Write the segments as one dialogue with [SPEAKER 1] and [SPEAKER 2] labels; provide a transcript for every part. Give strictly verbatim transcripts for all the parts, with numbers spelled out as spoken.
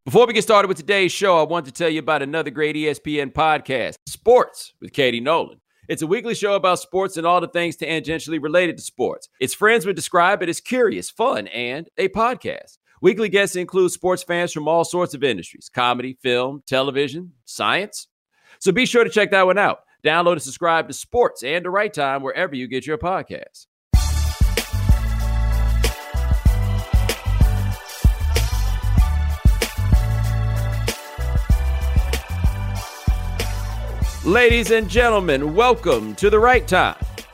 [SPEAKER 1] Before we get started with today's show, I want to tell you about another great E S P N podcast, Sports with Katie Nolan. It's a weekly show about sports and all the things tangentially related to sports. Its friends would describe it as curious, fun, and a podcast. Weekly guests include sports fans from all sorts of industries: comedy, film, television, science. So be sure to check that one out. Download and subscribe to Sports and The Right Time wherever you get your podcasts. Ladies and gentlemen, welcome to The Right Time.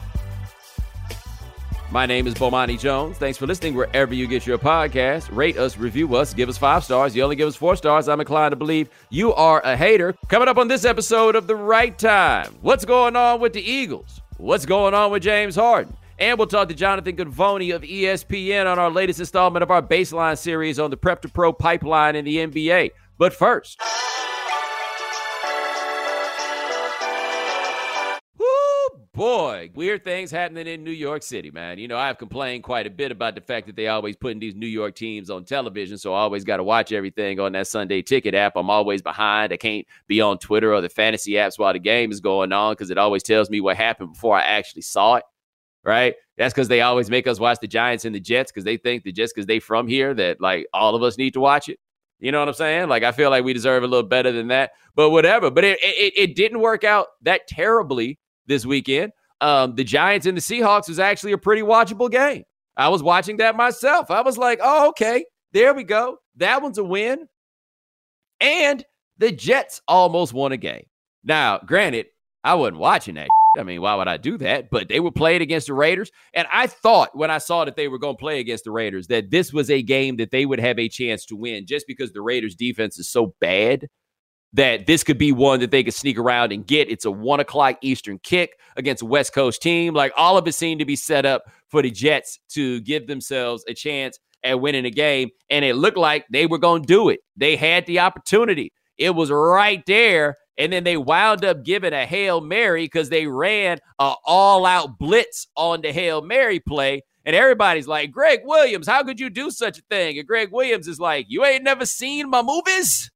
[SPEAKER 1] My name is Bomani Jones. Thanks for listening wherever you get your podcast. Rate us, review us, give us five stars. You only give us four stars, I'm inclined to believe you are a hater. Coming up on this episode of The Right Time, what's going on with the Eagles? What's going on with James Harden? And we'll talk to Jonathan Givony of E S P N on our latest installment of our Baseline series on the Prep to Pro pipeline in the N B A. But first... Boy, weird things happening in New York City, man. You know, I've complained quite a bit about the fact that they always putting these New York teams on television, so I always got to watch everything on that Sunday Ticket app. I'm always behind. I can't be on Twitter or the fantasy apps while the game is going on because it always tells me what happened before I actually saw it, right? That's because they always make us watch the Giants and the Jets because they think that just because they from here that, like, all of us need to watch it. You know what I'm saying? Like, I feel like we deserve a little better than that, but whatever. But it, it, it didn't work out that terribly this weekend. Um, the Giants and the Seahawks was actually a pretty watchable game. I was watching that myself. I was like, oh, okay, there we go. That one's a win. And the Jets almost won a game. Now, granted, I wasn't watching that. I mean, why would I do that? But they were playing against the Raiders. And I thought when I saw that they were going to play against the Raiders that this was a game that they would have a chance to win just because the Raiders defense is so bad that this could be one that they could sneak around and get. It's a one o'clock Eastern kick against a West Coast team. Like, all of it seemed to be set up for the Jets to give themselves a chance at winning a game, and it looked like they were going to do it. They had the opportunity. It was right there, and then they wound up giving a Hail Mary because they ran an all-out blitz on the Hail Mary play, and everybody's like, Greg Williams, how could you do such a thing? And Greg Williams is like, you ain't never seen my movies?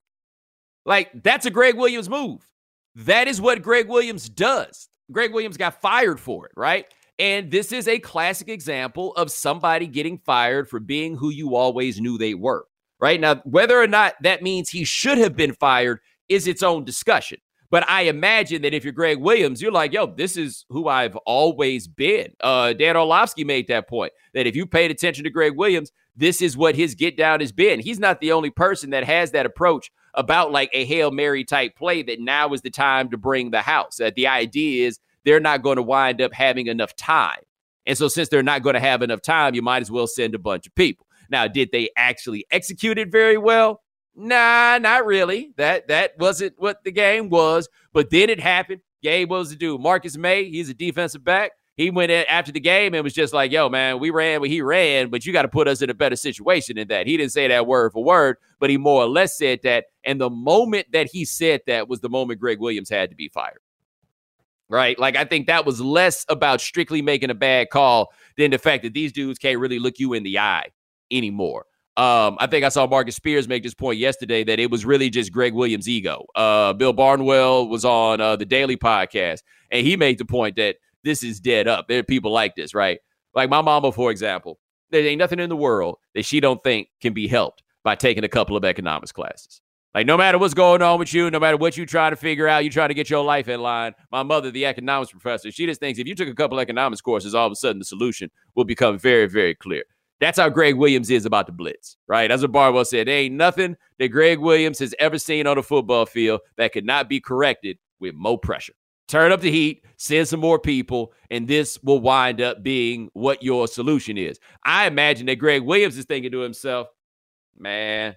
[SPEAKER 1] Like, that's a Greg Williams move. That is what Greg Williams does. Greg Williams got fired for it, right? And this is a classic example of somebody getting fired for being who you always knew they were, right? Now, whether or not that means he should have been fired is its own discussion. But I imagine that if you're Greg Williams, you're like, yo, this is who I've always been. Uh, Dan Orlovsky made that point, that if you paid attention to Greg Williams, this is what his get down has been. He's not the only person that has that approach about like a Hail Mary type play that now is the time to bring the house. That the idea is they're not going to wind up having enough time. And so since they're not going to have enough time, you might as well send a bunch of people. Now, did they actually execute it very well? Nah, not really. That that wasn't what the game was. But then it happened. Gabe, what was the dude? Marcus May, he's a defensive back. He went in after the game and was just like, yo, man, we ran what he ran, but you got to put us in a better situation than that. He didn't say that word for word, but he more or less said that. And the moment that he said that was the moment Greg Williams had to be fired. Right? Like, I think that was less about strictly making a bad call than the fact that these dudes can't really look you in the eye anymore. Um, I think I saw Marcus Spears make this point yesterday that it was really just Greg Williams' ego. Uh, Bill Barnwell was on uh, the Daily Podcast, and he made the point that this is dead up. There are people like this, right? Like my mama, for example. There ain't nothing in the world that she don't think can be helped by taking a couple of economics classes. Like, no matter what's going on with you, no matter what you try to figure out, you try to get your life in line. My mother, the economics professor, she just thinks if you took a couple economics courses, all of a sudden the solution will become very, very clear. That's how Greg Williams is about the blitz, right? As Barwell said, there ain't nothing that Greg Williams has ever seen on a football field that could not be corrected with more pressure. Turn up the heat, send some more people, and this will wind up being what your solution is. I imagine that Greg Williams is thinking to himself, man,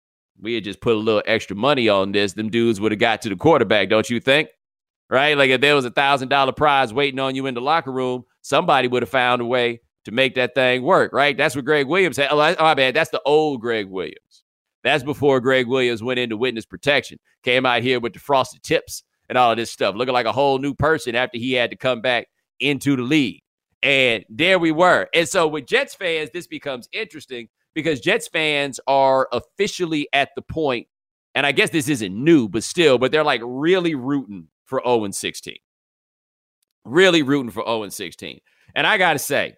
[SPEAKER 1] we had just put a little extra money on this. Them dudes would have got to the quarterback, don't you think? Right? Like if there was a one thousand dollars prize waiting on you in the locker room, somebody would have found a way to make that thing work, right? That's what Greg Williams had. Oh, my bad. That's the old Greg Williams. That's before Greg Williams went into witness protection, came out here with the frosted tips and all of this stuff, looking like a whole new person after he had to come back into the league. And there we were. And so with Jets fans, this becomes interesting because Jets fans are officially at the point, and I guess this isn't new, but still, but they're like really rooting for oh and sixteen. Really rooting for oh and sixteen. And I got to say,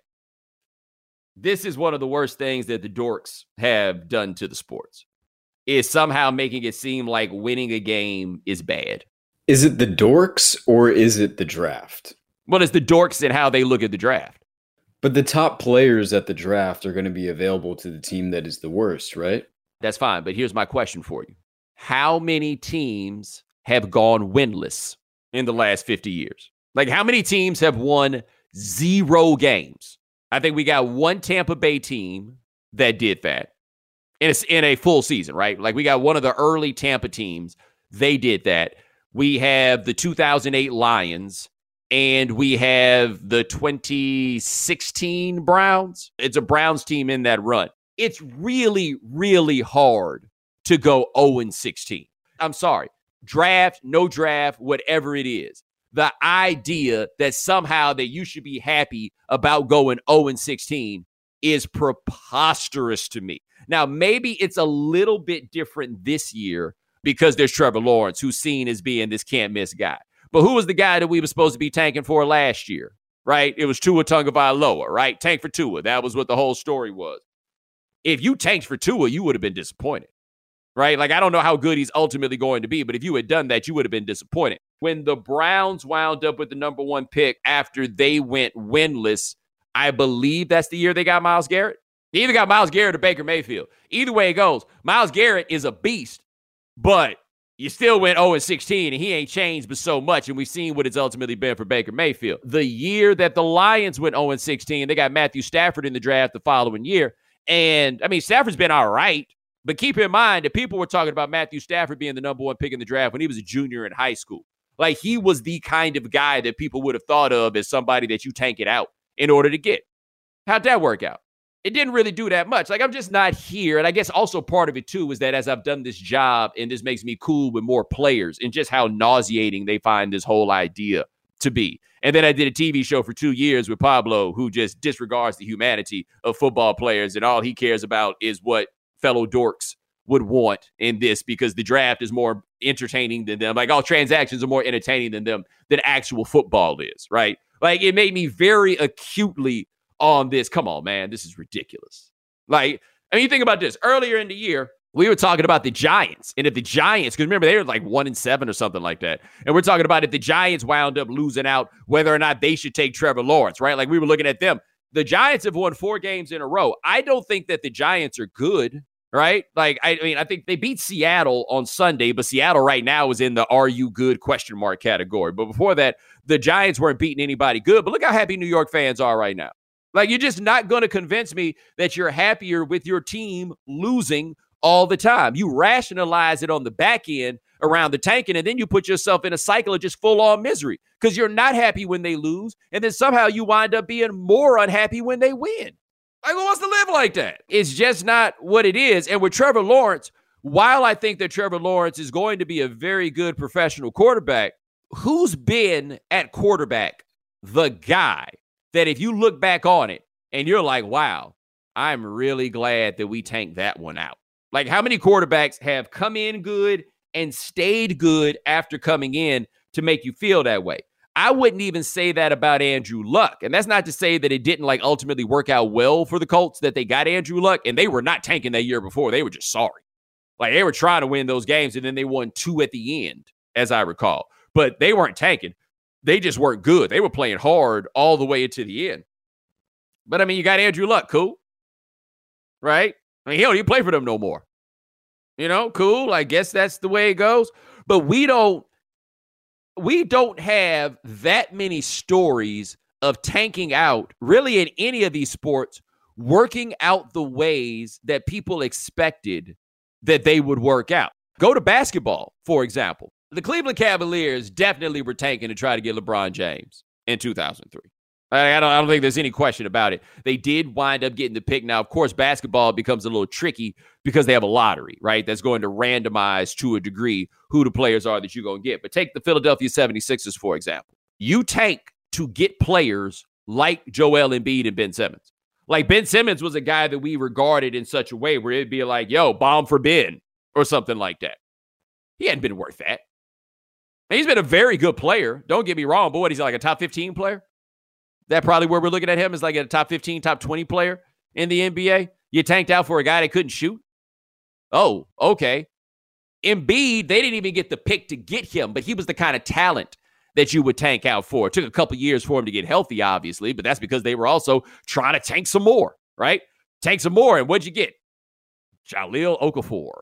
[SPEAKER 1] this is one of the worst things that the dorks have done to the sports, is somehow making it seem like winning a game is bad.
[SPEAKER 2] Is it the dorks or is it the draft?
[SPEAKER 1] Well, it's the dorks and how they look at the draft.
[SPEAKER 2] But the top players at the draft are going to be available to the team that is the worst, right?
[SPEAKER 1] That's fine, but here's my question for you. How many teams have gone winless in the last fifty years? Like, how many teams have won zero games? I think we got one Tampa Bay team that did that. And it's in a full season, right? Like, we got one of the early Tampa teams. They did that. We have the two thousand eight Lions, and we have the twenty sixteen Browns. It's a Browns team in that run. It's really, really hard to go oh and sixteen. I'm sorry. Draft, no draft, whatever it is. The idea that somehow that you should be happy about going oh and sixteen is preposterous to me. Now, maybe it's a little bit different this year because there's Trevor Lawrence, who's seen as being this can't-miss guy. But who was the guy that we were supposed to be tanking for last year, right? It was Tua Tagovailoa, right? Tank for Tua. That was what the whole story was. If you tanked for Tua, you would have been disappointed, right? Like, I don't know how good he's ultimately going to be, but if you had done that, you would have been disappointed. When the Browns wound up with the number one pick after they went winless, I believe that's the year they got Myles Garrett. They either got Myles Garrett or Baker Mayfield. Either way it goes, Myles Garrett is a beast, but you still went oh and sixteen, and he ain't changed but so much, and we've seen what it's ultimately been for Baker Mayfield. The year that the Lions went oh and sixteen, they got Matthew Stafford in the draft the following year, and, I mean, Stafford's been all right, but keep in mind that people were talking about Matthew Stafford being the number one pick in the draft when he was a junior in high school. Like, he was the kind of guy that people would have thought of as somebody that you tank it out in order to get. How'd that work out? It didn't really do that much. Like, I'm just not here. And I guess also part of it, too, is that as I've done this job, and this makes me cool with more players, and just how nauseating they find this whole idea to be. And then I did a T V show for two years with Pablo, who just disregards the humanity of football players, and all he cares about is what fellow dorks would want in this, because the draft is more entertaining than them. Like, all transactions are more entertaining than them, than actual football is, right? Like, it made me very acutely on this. Come on, man, this is ridiculous. Like, I mean, you think about this. Earlier in the year, we were talking about the Giants, and if the Giants, because remember, they were like one and seven or something like that. And we're talking about if the Giants wound up losing out, whether or not they should take Trevor Lawrence, right? Like, we were looking at them. The Giants have won four games in a row. I don't think that the Giants are good, right? Like, I, I mean, I think they beat Seattle on Sunday, but Seattle right now is in the are you good question mark category. But before that, the Giants weren't beating anybody good. But look how happy New York fans are right now. Like, you're just not going to convince me that you're happier with your team losing all the time. You rationalize it on the back end around the tanking, and then you put yourself in a cycle of just full-on misery because you're not happy when they lose, and then somehow you wind up being more unhappy when they win. Like, who wants to live like that? It's just not what it is. And with Trevor Lawrence, while I think that Trevor Lawrence is going to be a very good professional quarterback, who's been at quarterback the guy that if you look back on it and you're like, wow, I'm really glad that we tanked that one out? Like, how many quarterbacks have come in good and stayed good after coming in to make you feel that way? I wouldn't even say that about Andrew Luck. And that's not to say that it didn't, like, ultimately work out well for the Colts that they got Andrew Luck, and they were not tanking that year before. They were just sorry. Like, they were trying to win those games, and then they won two at the end, as I recall. But they weren't tanking. They just weren't good. They were playing hard all the way into the end. But, I mean, you got Andrew Luck. Cool. Right? I mean, he don't even play for them no more. You know, cool. I guess that's the way it goes. But we don't, we don't have that many stories of tanking out, really, in any of these sports, working out the ways that people expected that they would work out. Go to basketball, for example. The Cleveland Cavaliers definitely were tanking to try to get LeBron James in two thousand three. I don't, I don't think there's any question about it. They did wind up getting the pick. Now, of course, basketball becomes a little tricky because they have a lottery, right? That's going to randomize to a degree who the players are that you're going to get. But take the Philadelphia seventy-sixers, for example. You tank to get players like Joel Embiid and Ben Simmons. Like Ben Simmons was a guy that we regarded in such a way where it'd be like, yo, bomb for Ben or something like that. He hadn't been worth that. And he's been a very good player. Don't get me wrong, but what, he's like a top fifteen player? That probably where we're looking at him is like a top fifteen, top twenty player in the N B A. You tanked out for a guy that couldn't shoot? Oh, okay. Embiid, they didn't even get the pick to get him, but he was the kind of talent that you would tank out for. It took a couple years for him to get healthy, obviously, but that's because they were also trying to tank some more, right? Tank some more, and what'd you get? Jahlil Okafor.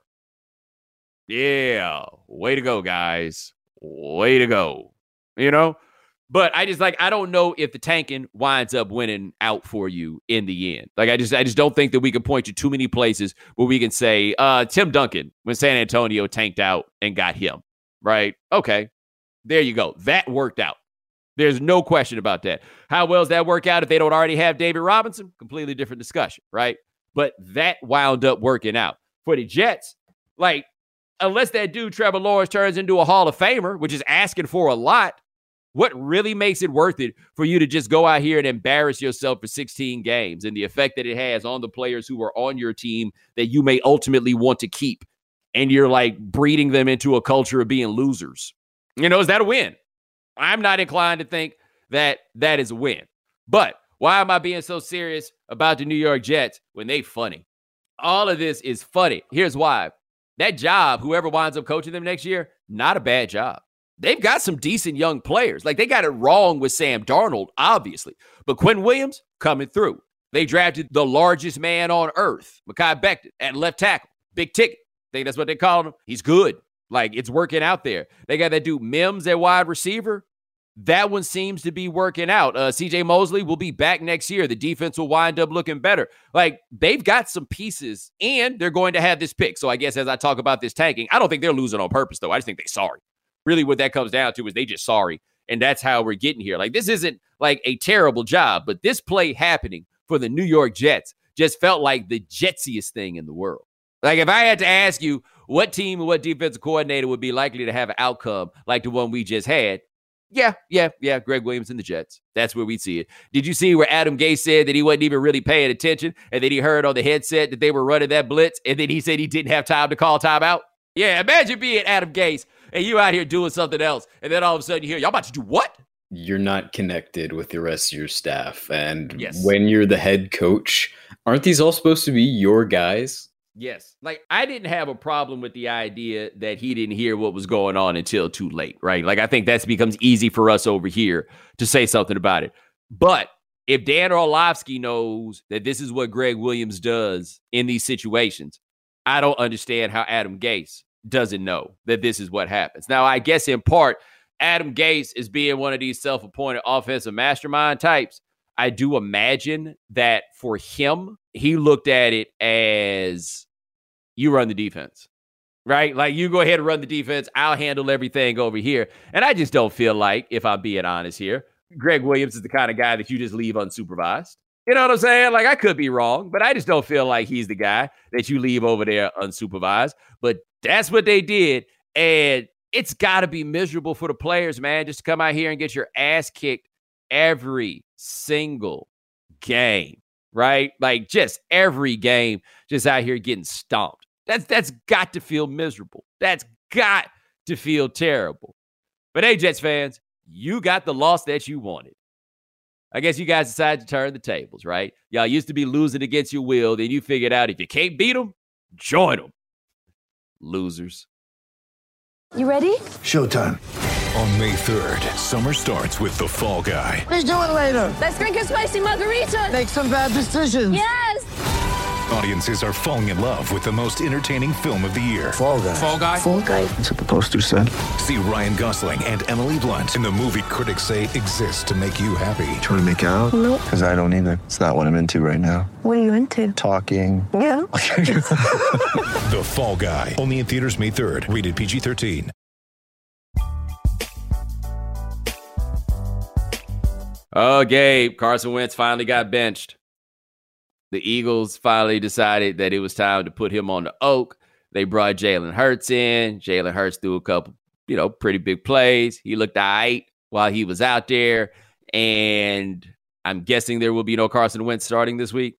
[SPEAKER 1] Yeah, way to go, guys. Way to go. You know? But I just like, I don't know if the tanking winds up winning out for you in the end. Like, I just I just don't think that we can point to too many places where we can say, uh, Tim Duncan, when San Antonio tanked out and got him, right? Okay, there you go. That worked out. There's no question about that. How well does that work out if they don't already have David Robinson? Completely different discussion, right? But that wound up working out. For the Jets, like, unless that dude Trevor Lawrence turns into a Hall of Famer, which is asking for a lot, what really makes it worth it for you to just go out here and embarrass yourself for sixteen games and the effect that it has on the players who are on your team that you may ultimately want to keep? And you're like breeding them into a culture of being losers. You know, is that a win? I'm not inclined to think that that is a win. But why am I being so serious about the New York Jets when they funny? All of this is funny. Here's why. That job, whoever winds up coaching them next year, not a bad job. They've got some decent young players. Like, they got it wrong with Sam Darnold, obviously. But Quinn Williams coming through. They drafted the largest man on earth, Mekhi Becton, at left tackle. Big ticket. I think that's what they call him. He's good. Like, it's working out there. They got that dude Mims at wide receiver. That one seems to be working out. Uh, C J Mosley will be back next year. The defense will wind up looking better. Like, they've got some pieces, and they're going to have this pick. So I guess as I talk about this tanking, I don't think they're losing on purpose, though. I just think they're sorry. Really, what that comes down to is they just sorry, and that's how we're getting here. Like, this isn't like a terrible job, but this play happening for the New York Jets just felt like the jetsiest thing in the world. Like, if I had to ask you what team and what defensive coordinator would be likely to have an outcome like the one we just had, yeah, yeah, yeah, Greg Williams and the Jets. That's where we see it. Did you see where Adam Gase said that he wasn't even really paying attention, and then he heard on the headset that they were running that blitz, and then he said he didn't have time to call timeout? Yeah, imagine being Adam Gase and you out here doing something else, and then all of a sudden you hear, y'all about to do what?
[SPEAKER 2] You're not connected with the rest of your staff. And
[SPEAKER 1] yes.
[SPEAKER 2] When you're the head coach, aren't these all supposed to be your guys?
[SPEAKER 1] Yes. Like, I didn't have a problem with the idea that he didn't hear what was going on until too late, right? Like, I think that becomes easy for us over here to say something about it. But if Dan Orlovsky knows that this is what Greg Williams does in these situations, I don't understand how Adam Gase doesn't know that this is what happens. Now, I guess in part, Adam Gase is being one of these self-appointed offensive mastermind types. I do imagine that for him, he looked at it as you run the defense, right? Like, you go ahead and run the defense. I'll handle everything over here. And I just don't feel like, if I'm being honest here, Greg Williams is the kind of guy that you just leave unsupervised. You know what I'm saying? Like, I could be wrong, but I just don't feel like he's the guy that you leave over there unsupervised. But that's what they did. And it's got to be miserable for the players, man, just to come out here and get your ass kicked every single game, right? Like, just every game, just out here getting stomped. That's that's got to feel miserable. That's got to feel terrible. But hey, Jets fans, you got the loss that you wanted. I guess you guys decided to turn the tables, right? Y'all used to be losing against your will. Then you figured out if you can't beat them, join them. Losers.
[SPEAKER 3] You ready?
[SPEAKER 4] Showtime.
[SPEAKER 5] On May third, summer starts with The Fall Guy.
[SPEAKER 4] Let's do it later.
[SPEAKER 3] Let's drink a spicy margarita.
[SPEAKER 4] Make some bad decisions.
[SPEAKER 3] Yes.
[SPEAKER 5] Audiences are falling in love with the most entertaining film of the year.
[SPEAKER 4] Fall Guy.
[SPEAKER 1] Fall Guy?
[SPEAKER 3] Fall Guy.
[SPEAKER 4] That's what the poster said.
[SPEAKER 5] See Ryan Gosling and Emily Blunt in the movie critics say exists to make you happy.
[SPEAKER 4] Trying to make it out?
[SPEAKER 3] Nope.
[SPEAKER 4] Because I don't either. It's not what I'm into right now.
[SPEAKER 3] What are you into?
[SPEAKER 4] Talking.
[SPEAKER 3] Yeah.
[SPEAKER 5] The Fall Guy. Only in theaters May third. Rated P G thirteen.
[SPEAKER 1] Oh, Gabe, Carson Wentz finally got benched. The Eagles finally decided that it was time to put him on the oak. They brought Jalen Hurts in. Jalen Hurts threw a couple, you know, pretty big plays. He looked all right while he was out there. And I'm guessing there will be no Carson Wentz starting this week.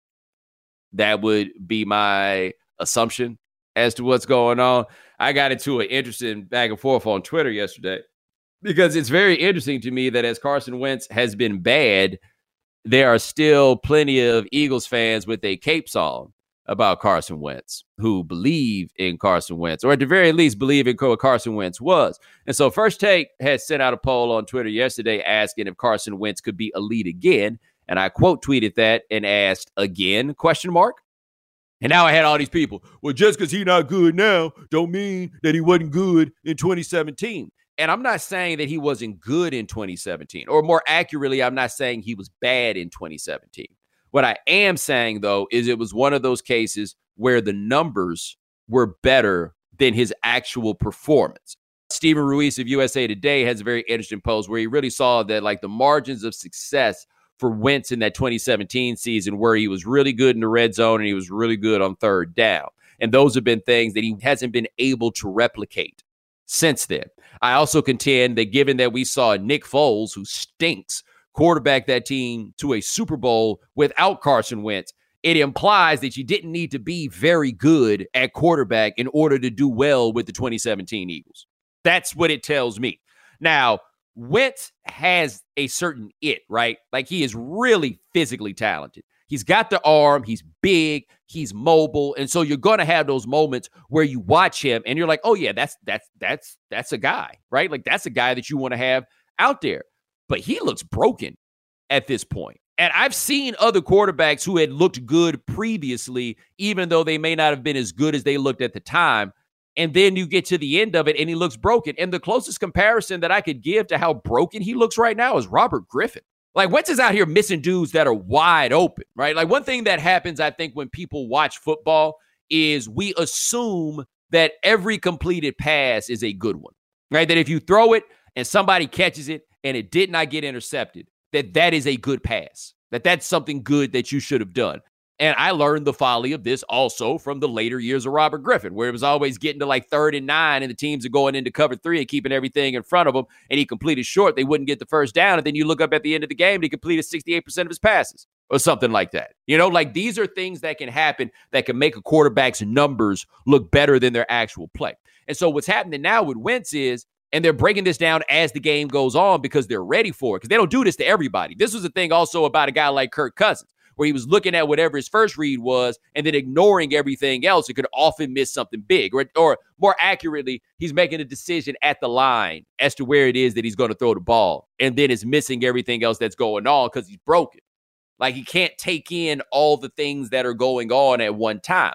[SPEAKER 1] That would be my assumption as to what's going on. I got into an interesting back and forth on Twitter yesterday because it's very interesting to me that as Carson Wentz has been bad, there are still plenty of Eagles fans with a capes on about Carson Wentz who believe in Carson Wentz, or at the very least believe in what Carson Wentz was. And so First Take had sent out a poll on Twitter yesterday asking if Carson Wentz could be elite again. And I quote tweeted that and asked again, question mark. And now I had all these people. Well, just because he's not good now don't mean that he wasn't good in twenty seventeen. And I'm not saying that he wasn't good in twenty seventeen, or more accurately, I'm not saying he was bad in twenty seventeen. What I am saying, though, is it was one of those cases where the numbers were better than his actual performance. Stephen Ruiz of U S A Today has a very interesting post where he really saw that like the margins of success for Wentz in that twenty seventeen season, where he was really good in the red zone and he was really good on third down. And those have been things that he hasn't been able to replicate since then. I also contend that given that we saw Nick Foles, who stinks, quarterback that team to a Super Bowl without Carson Wentz, it implies that you didn't need to be very good at quarterback in order to do well with the twenty seventeen Eagles. That's what it tells me. Now, Wentz has a certain it, right? Like he is really physically talented. He's got the arm, he's big, he's mobile. And so you're going to have those moments where you watch him and you're like, oh yeah, that's, that's, that's, that's a guy, right? Like that's a guy that you want to have out there. But he looks broken at this point. And I've seen other quarterbacks who had looked good previously, even though they may not have been as good as they looked at the time. And then you get to the end of it and he looks broken. And the closest comparison that I could give to how broken he looks right now is Robert Griffin. Like Wentz is out here missing dudes that are wide open, right? Like one thing that happens, I think, when people watch football is we assume that every completed pass is a good one, right? That if you throw it and somebody catches it and it did not get intercepted, that that is a good pass, that that's something good that you should have done. And I learned the folly of this also from the later years of Robert Griffin, where it was always getting to like third and nine and the teams are going into cover three and keeping everything in front of him. And he completed short. They wouldn't get the first down. And then you look up at the end of the game, and he completed sixty-eight percent of his passes or something like that. You know, like these are things that can happen that can make a quarterback's numbers look better than their actual play. And so what's happening now with Wentz is, and they're breaking this down as the game goes on because they're ready for it, because they don't do this to everybody. This was the thing also about a guy like Kirk Cousins, where he was looking at whatever his first read was and then ignoring everything else. It could often miss something big. Or, or more accurately, he's making a decision at the line as to where it is that he's going to throw the ball. And then is missing everything else that's going on because he's broken. Like he can't take in all the things that are going on at one time.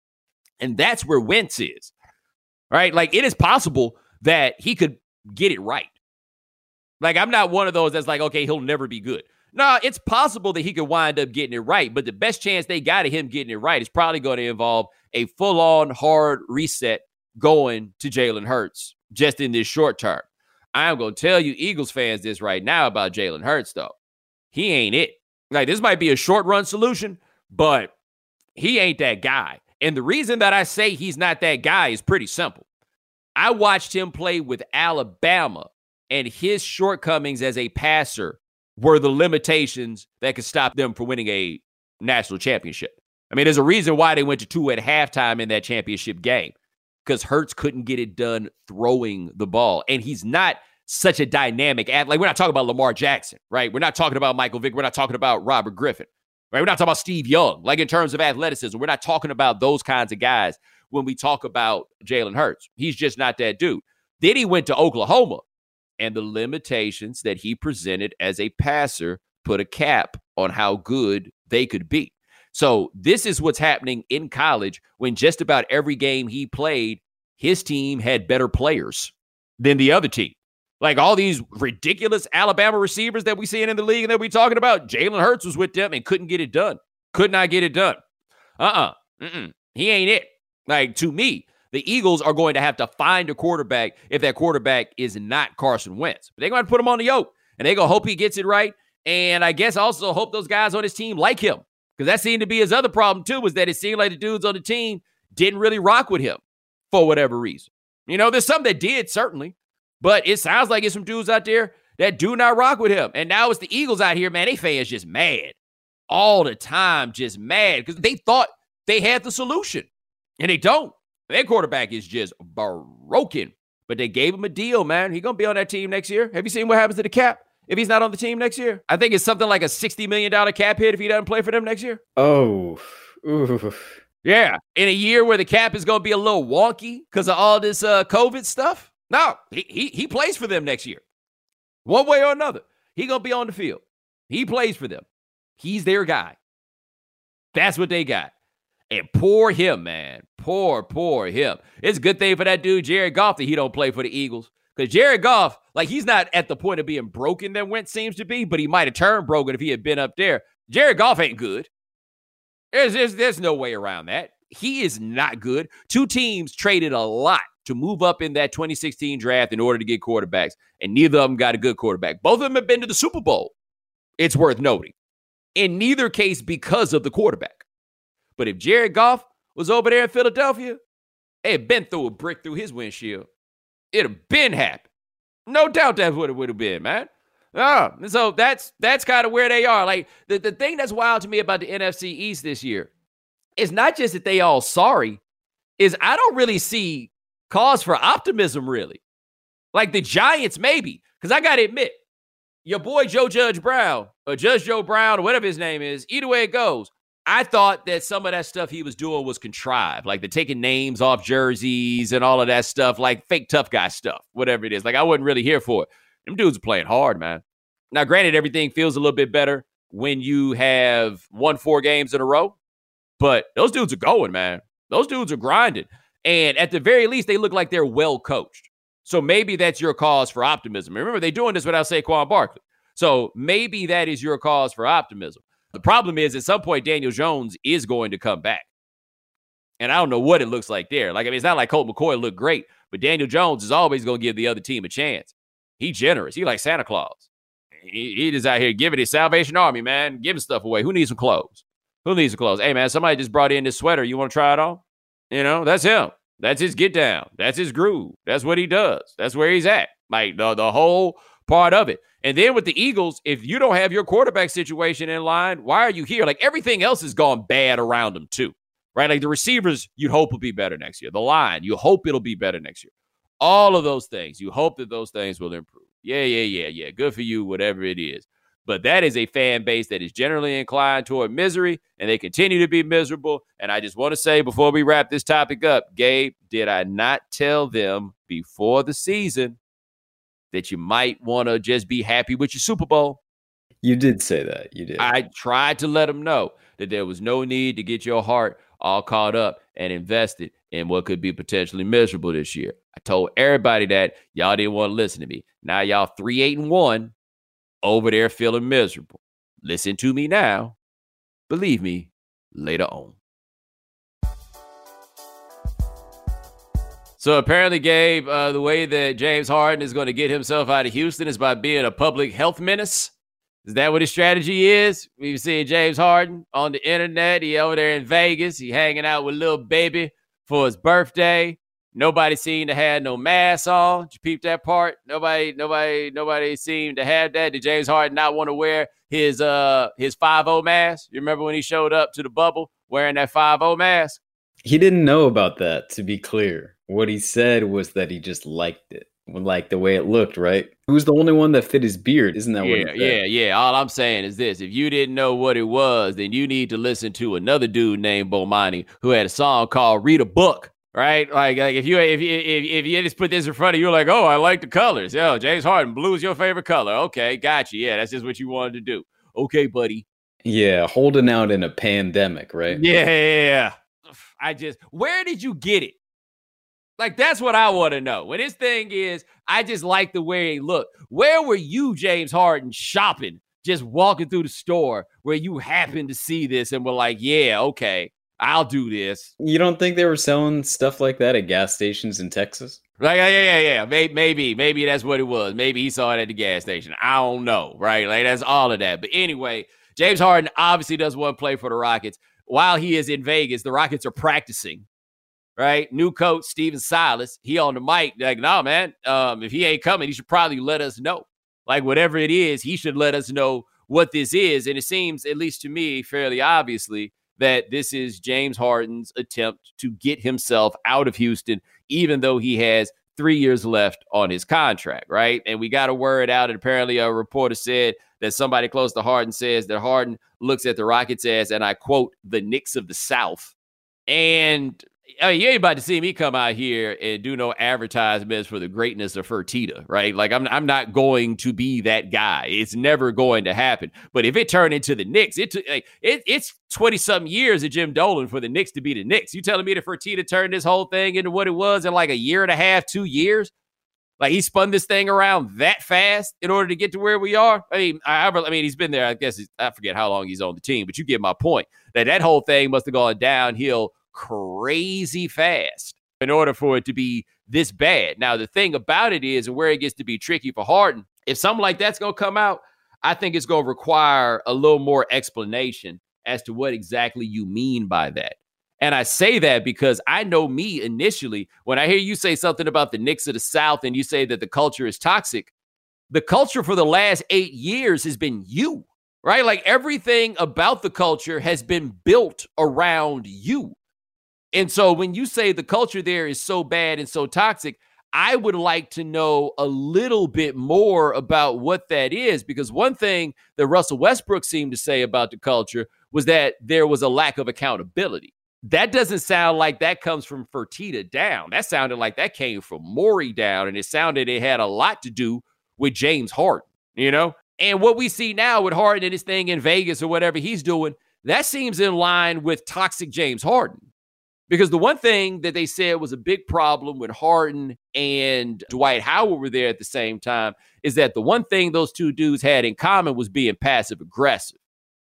[SPEAKER 1] And that's where Wentz is, right? Like it is possible that he could get it right. Like I'm not one of those that's like, okay, he'll never be good. No, it's possible that he could wind up getting it right, but the best chance they got of him getting it right is probably going to involve a full-on hard reset going to Jalen Hurts just in this short term. I'm going to tell you Eagles fans this right now about Jalen Hurts, though. He ain't it. Like, this might be a short-run solution, but he ain't that guy. And the reason that I say he's not that guy is pretty simple. I watched him play with Alabama, and his shortcomings as a passer were the limitations that could stop them from winning a national championship. I mean, there's a reason why they went to two at halftime in that championship game, because Hurts couldn't get it done throwing the ball. And he's not such a dynamic athlete. Like, we're not talking about Lamar Jackson, right? We're not talking about Michael Vick. We're not talking about Robert Griffin, right? We're not talking about Steve Young. Like, in terms of athleticism, we're not talking about those kinds of guys when we talk about Jalen Hurts. He's just not that dude. Then he went to Oklahoma, and the limitations that he presented as a passer put a cap on how good they could be. So this is what's happening in college when just about every game he played, his team had better players than the other team. Like all these ridiculous Alabama receivers that we see in the league and that we talking about, Jalen Hurts was with them and couldn't get it done. Could not get it done. Uh-uh. Mm-mm. He ain't it. Like, to me, the Eagles are going to have to find a quarterback if that quarterback is not Carson Wentz. But they're going to put him on the yoke, and they're going to hope he gets it right. And I guess also hope those guys on his team like him, because that seemed to be his other problem, too, was that it seemed like the dudes on the team didn't really rock with him for whatever reason. You know, there's some that did, certainly, but it sounds like there's some dudes out there that do not rock with him. And now it's the Eagles out here, man. They fans just mad all the time, just mad because they thought they had the solution, and they don't. Their quarterback is just broken, but they gave him a deal, man. He's going to be on that team next year. Have you seen what happens to the cap if he's not on the team next year? I think it's something like a sixty million dollars cap hit if he doesn't play for them next year.
[SPEAKER 2] Oh, ooh.
[SPEAKER 1] Yeah, in a year where the cap is going to be a little wonky because of all this uh, COVID stuff. No, he, he he plays for them next year. One way or another. He's going to be on the field. He plays for them. He's their guy. That's what they got. And poor him, man. Poor, poor him. It's a good thing for that dude, Jared Goff, that he don't play for the Eagles. Because Jared Goff, like, he's not at the point of being broken that Wentz seems to be, but he might have turned broken if he had been up there. Jared Goff ain't good. There's, there's, there's no way around that. He is not good. Two teams traded a lot to move up in that twenty sixteen draft in order to get quarterbacks, and neither of them got a good quarterback. Both of them have been to the Super Bowl. It's worth noting. In neither case because of the quarterback. But if Jared Goff was over there in Philadelphia, it had been through a brick through his windshield. It'd have been happened. No doubt that's what it would have been, man. Uh, so that's that's kind of where they are. Like, the, the thing that's wild to me about the N F C East this year is not just that they all sorry, is I don't really see cause for optimism, really. Like the Giants, maybe. Because I got to admit, your boy Joe Judge Brown, or Judge Joe Brown, or whatever his name is, either way it goes, I thought that some of that stuff he was doing was contrived, like the taking names off jerseys and all of that stuff, like fake tough guy stuff, whatever it is. Like, I wasn't really here for it. Them dudes are playing hard, man. Now, granted, everything feels a little bit better when you have won four games in a row, but those dudes are going, man. Those dudes are grinding. And at the very least, they look like they're well coached. So maybe that's your cause for optimism. Remember, they're doing this without Saquon Barkley. So maybe that is your cause for optimism. The problem is, at some point, Daniel Jones is going to come back. And I don't know what it looks like there. Like, I mean, it's not like Colt McCoy looked great, but Daniel Jones is always going to give the other team a chance. He's generous. He like Santa Claus. He, he just out here giving his Salvation Army, man, giving stuff away. Who needs some clothes? Who needs some clothes? Hey, man, somebody just brought in this sweater. You want to try it on? You know, that's him. That's his get down. That's his groove. That's what he does. That's where he's at. Like, the, the whole part of it. And then with the Eagles, if you don't have your quarterback situation in line, why are you here? Like, everything else has gone bad around them too, right? Like, the receivers, you'd hope will be better next year. The line, you hope it'll be better next year. All of those things, you hope that those things will improve. Yeah, yeah, yeah, yeah. Good for you, whatever it is. But that is a fan base that is generally inclined toward misery, and they continue to be miserable. And I just want to say, before we wrap this topic up, Gabe, did I not tell them before the season that you might want to just be happy with your Super Bowl?
[SPEAKER 2] You did say that. You did.
[SPEAKER 1] I tried to let them know that there was no need to get your heart all caught up and invested in what could be potentially miserable this year. I told everybody that. Y'all didn't want to listen to me. Now y'all three, eight, and one over there feeling miserable. Listen to me now. Believe me, later on. So apparently, Gabe, uh, the way that James Harden is going to get himself out of Houston is by being a public health menace. Is that what his strategy is? We've seen James Harden on the internet. He over there in Vegas. He hanging out with Lil Baby for his birthday. Nobody seemed to have no mask on. Did you peep that part? Nobody, nobody, nobody seemed to have that. Did James Harden not want to wear his uh his five oh mask? You remember when he showed up to the bubble wearing that five oh mask?
[SPEAKER 2] He didn't know about that, to be clear. What he said was that he just liked it. Like the way it looked, right? He was the only one that fit his beard. Isn't that
[SPEAKER 1] yeah,
[SPEAKER 2] what he said?
[SPEAKER 1] Yeah, yeah. All I'm saying is this. If you didn't know what it was, then you need to listen to another dude named Bomani who had a song called Read a Book, right? Like, like if you if you if, if you just put this in front of you, you're like, oh, I like the colors. Yo, James Harden, blue is your favorite color. Okay, gotcha. Yeah, that's just what you wanted to do. Okay, buddy.
[SPEAKER 2] Yeah, holding out in a pandemic, right?
[SPEAKER 1] Yeah. I just, where did you get it? Like, that's what I want to know. When his thing is, I just like the way he looked. Where were you, James Harden, shopping, just walking through the store where you happened to see this and were like, yeah, okay, I'll do this?
[SPEAKER 2] You don't think they were selling stuff like that at gas stations in Texas?
[SPEAKER 1] Like, yeah, yeah, yeah. Maybe, maybe, maybe that's what it was. Maybe he saw it at the gas station. I don't know, right? Like, that's all of that. But anyway, James Harden obviously doesn't want to play for the Rockets. While he is in Vegas, the Rockets are practicing. Right? New coach, Steven Silas, he on the mic, like, no, man, um, if he ain't coming, he should probably let us know. Like whatever it is, he should let us know what this is. And it seems, at least to me, fairly obviously, that this is James Harden's attempt to get himself out of Houston, even though he has three years left on his contract, right? And we got a word out, and apparently a reporter said that somebody close to Harden says that Harden looks at the Rockets as, and I quote, the Knicks of the South. And I mean, you ain't about to see me come out here and do no advertisements for the greatness of Fertitta, right? Like, I'm I'm not going to be that guy. It's never going to happen. But if it turned into the Knicks, it, like, it it's twenty-something years of Jim Dolan for the Knicks to be the Knicks. You telling me that Fertitta turned this whole thing into what it was in like a year and a half, two years? Like, he spun this thing around that fast in order to get to where we are? I mean, I, I mean, he's been there, I guess, I forget how long he's on the team, but you get my point. That that whole thing must have gone downhill crazy fast in order for it to be this bad. Now, the thing about it is, and where it gets to be tricky for Harden, if something like that's going to come out, I think it's going to require a little more explanation as to what exactly you mean by that. And I say that because I know me initially, when I hear you say something about the Knicks of the South and you say that the culture is toxic, the culture for the last eight years has been you, right? Like, everything about the culture has been built around you. And so when you say the culture there is so bad and so toxic, I would like to know a little bit more about what that is, because one thing that Russell Westbrook seemed to say about the culture was that there was a lack of accountability. That doesn't sound like that comes from Fertitta down. That sounded like that came from Morey down, and it sounded it had a lot to do with James Harden, you know? And what we see now with Harden and his thing in Vegas or whatever he's doing, that seems in line with toxic James Harden. Because the one thing that they said was a big problem when Harden and Dwight Howard were there at the same time is that the one thing those two dudes had in common was being passive aggressive.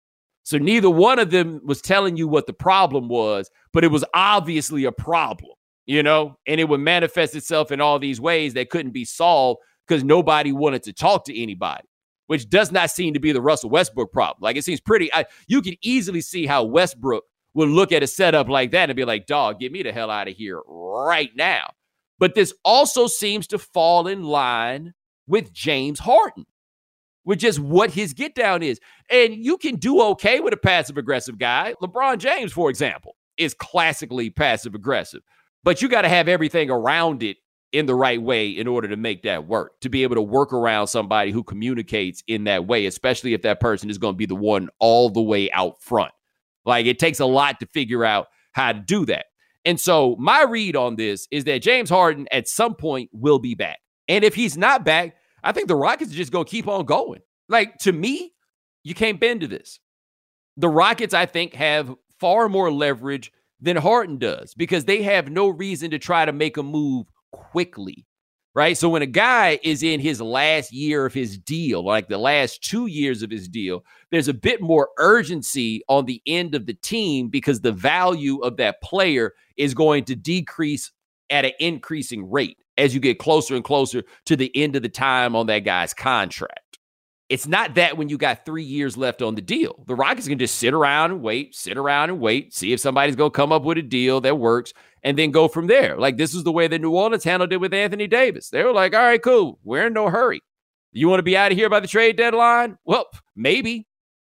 [SPEAKER 1] So neither one of them was telling you what the problem was, but it was obviously a problem, you know, and it would manifest itself in all these ways that couldn't be solved because nobody wanted to talk to anybody, which does not seem to be the Russell Westbrook problem. Like, it seems pretty, I, you can easily see how Westbrook will look at a setup like that and be like, dog, get me the hell out of here right now. But this also seems to fall in line with James Harden, with just what his get down is. And you can do okay with a passive aggressive guy. LeBron James, for example, is classically passive aggressive, but you got to have everything around it in the right way in order to make that work, to be able to work around somebody who communicates in that way, especially if that person is going to be the one all the way out front. Like, it takes a lot to figure out how to do that. And so my read on this is that James Harden at some point will be back. And if he's not back, I think the Rockets are just going to keep on going. Like, to me, you can't bend to this. The Rockets, I think, have far more leverage than Harden does because they have no reason to try to make a move quickly, right? So when a guy is in his last year of his deal, like the last two years of his deal, there's a bit more urgency on the end of the team because the value of that player is going to decrease at an increasing rate as you get closer and closer to the end of the time on that guy's contract. It's not that when you got three years left on the deal. The Rockets can just sit around and wait, sit around and wait, see if somebody's going to come up with a deal that works, and then go from there. Like, this is the way that New Orleans handled it with Anthony Davis. They were like, all right, cool. We're in no hurry. You want to be out of here by the trade deadline? Well, maybe.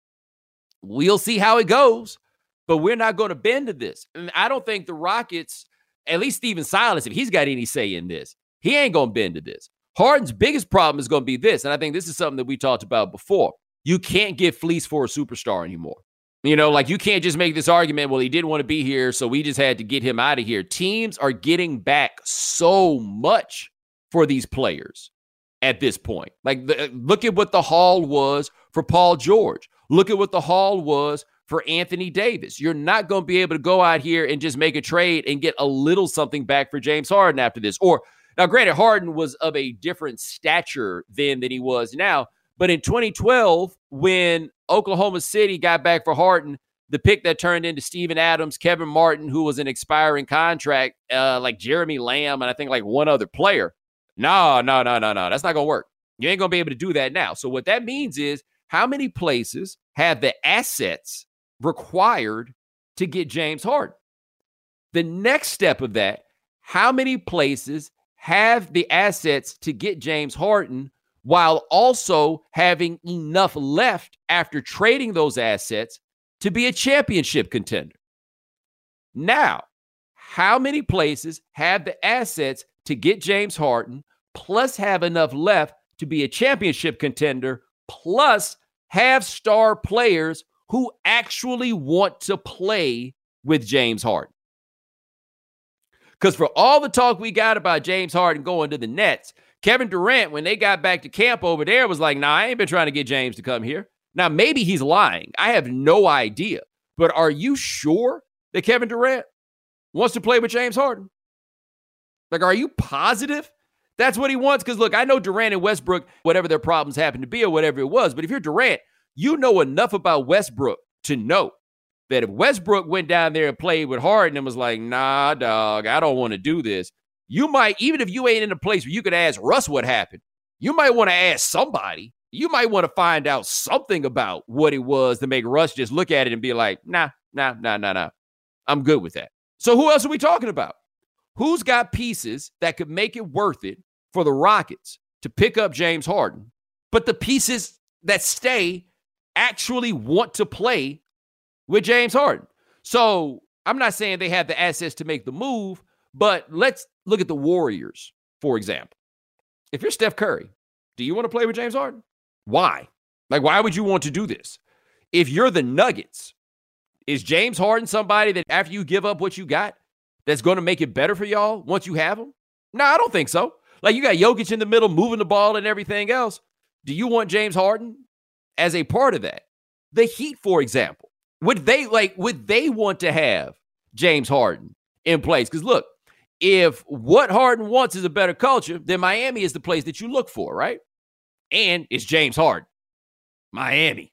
[SPEAKER 1] We'll see how it goes, but we're not going to bend to this. And I don't think the Rockets, at least Steven Silas, if he's got any say in this, he ain't going to bend to this. Harden's biggest problem is going to be this, and I think this is something that we talked about before. You can't get fleeced for a superstar anymore. You know, like, you can't just make this argument, well, he didn't want to be here, so we just had to get him out of here. Teams are getting back so much for these players at this point. Like, the, look at what the haul was for Paul George. Look at what the haul was for Anthony Davis. You're not going to be able to go out here and just make a trade and get a little something back for James Harden after this. Or, now, granted, Harden was of a different stature then than he was now. But in twenty twelve, when Oklahoma City got back for Harden, the pick that turned into Steven Adams, Kevin Martin, who was an expiring contract, uh, like Jeremy Lamb, and I think like one other player. No, no, no, no, no. That's not going to work. You ain't going to be able to do that now. So what that means is, how many places have the assets required to get James Harden? The next step of that, how many places have the assets to get James Harden while also having enough left after trading those assets to be a championship contender. Now, how many places have the assets to get James Harden, plus have enough left to be a championship contender, plus have star players who actually want to play with James Harden? Because for all the talk we got about James Harden going to the Nets, Kevin Durant, when they got back to camp over there, was like, nah, I ain't been trying to get James to come here. Now, maybe he's lying. I have no idea. But are you sure that Kevin Durant wants to play with James Harden? Like, are you positive that's what he wants? Because, look, I know Durant and Westbrook, whatever their problems happen to be or whatever it was, but if you're Durant, you know enough about Westbrook to know that if Westbrook went down there and played with Harden and was like, nah, dog, I don't want to do this, you might, even if you ain't in a place where you could ask Russ what happened, you might want to ask somebody. You might want to find out something about what it was to make Russ just look at it and be like, nah, nah, nah, nah, nah. I'm good with that. So who else are we talking about? Who's got pieces that could make it worth it for the Rockets to pick up James Harden, but the pieces that stay actually want to play with James Harden? So I'm not saying they have the assets to make the move, but let's look at the Warriors, for example. If you're Steph Curry, do you want to play with James Harden? Why? Like, why would you want to do this? If you're the Nuggets, is James Harden somebody that after you give up what you got, that's going to make it better for y'all once you have him? No, I don't think so. Like, you got Jokic in the middle, moving the ball and everything else. Do you want James Harden as a part of that? The Heat, for example, would they like, would they want to have James Harden in place? Because look, if what Harden wants is a better culture, then Miami is the place that you look for, right? And it's James Harden. Miami.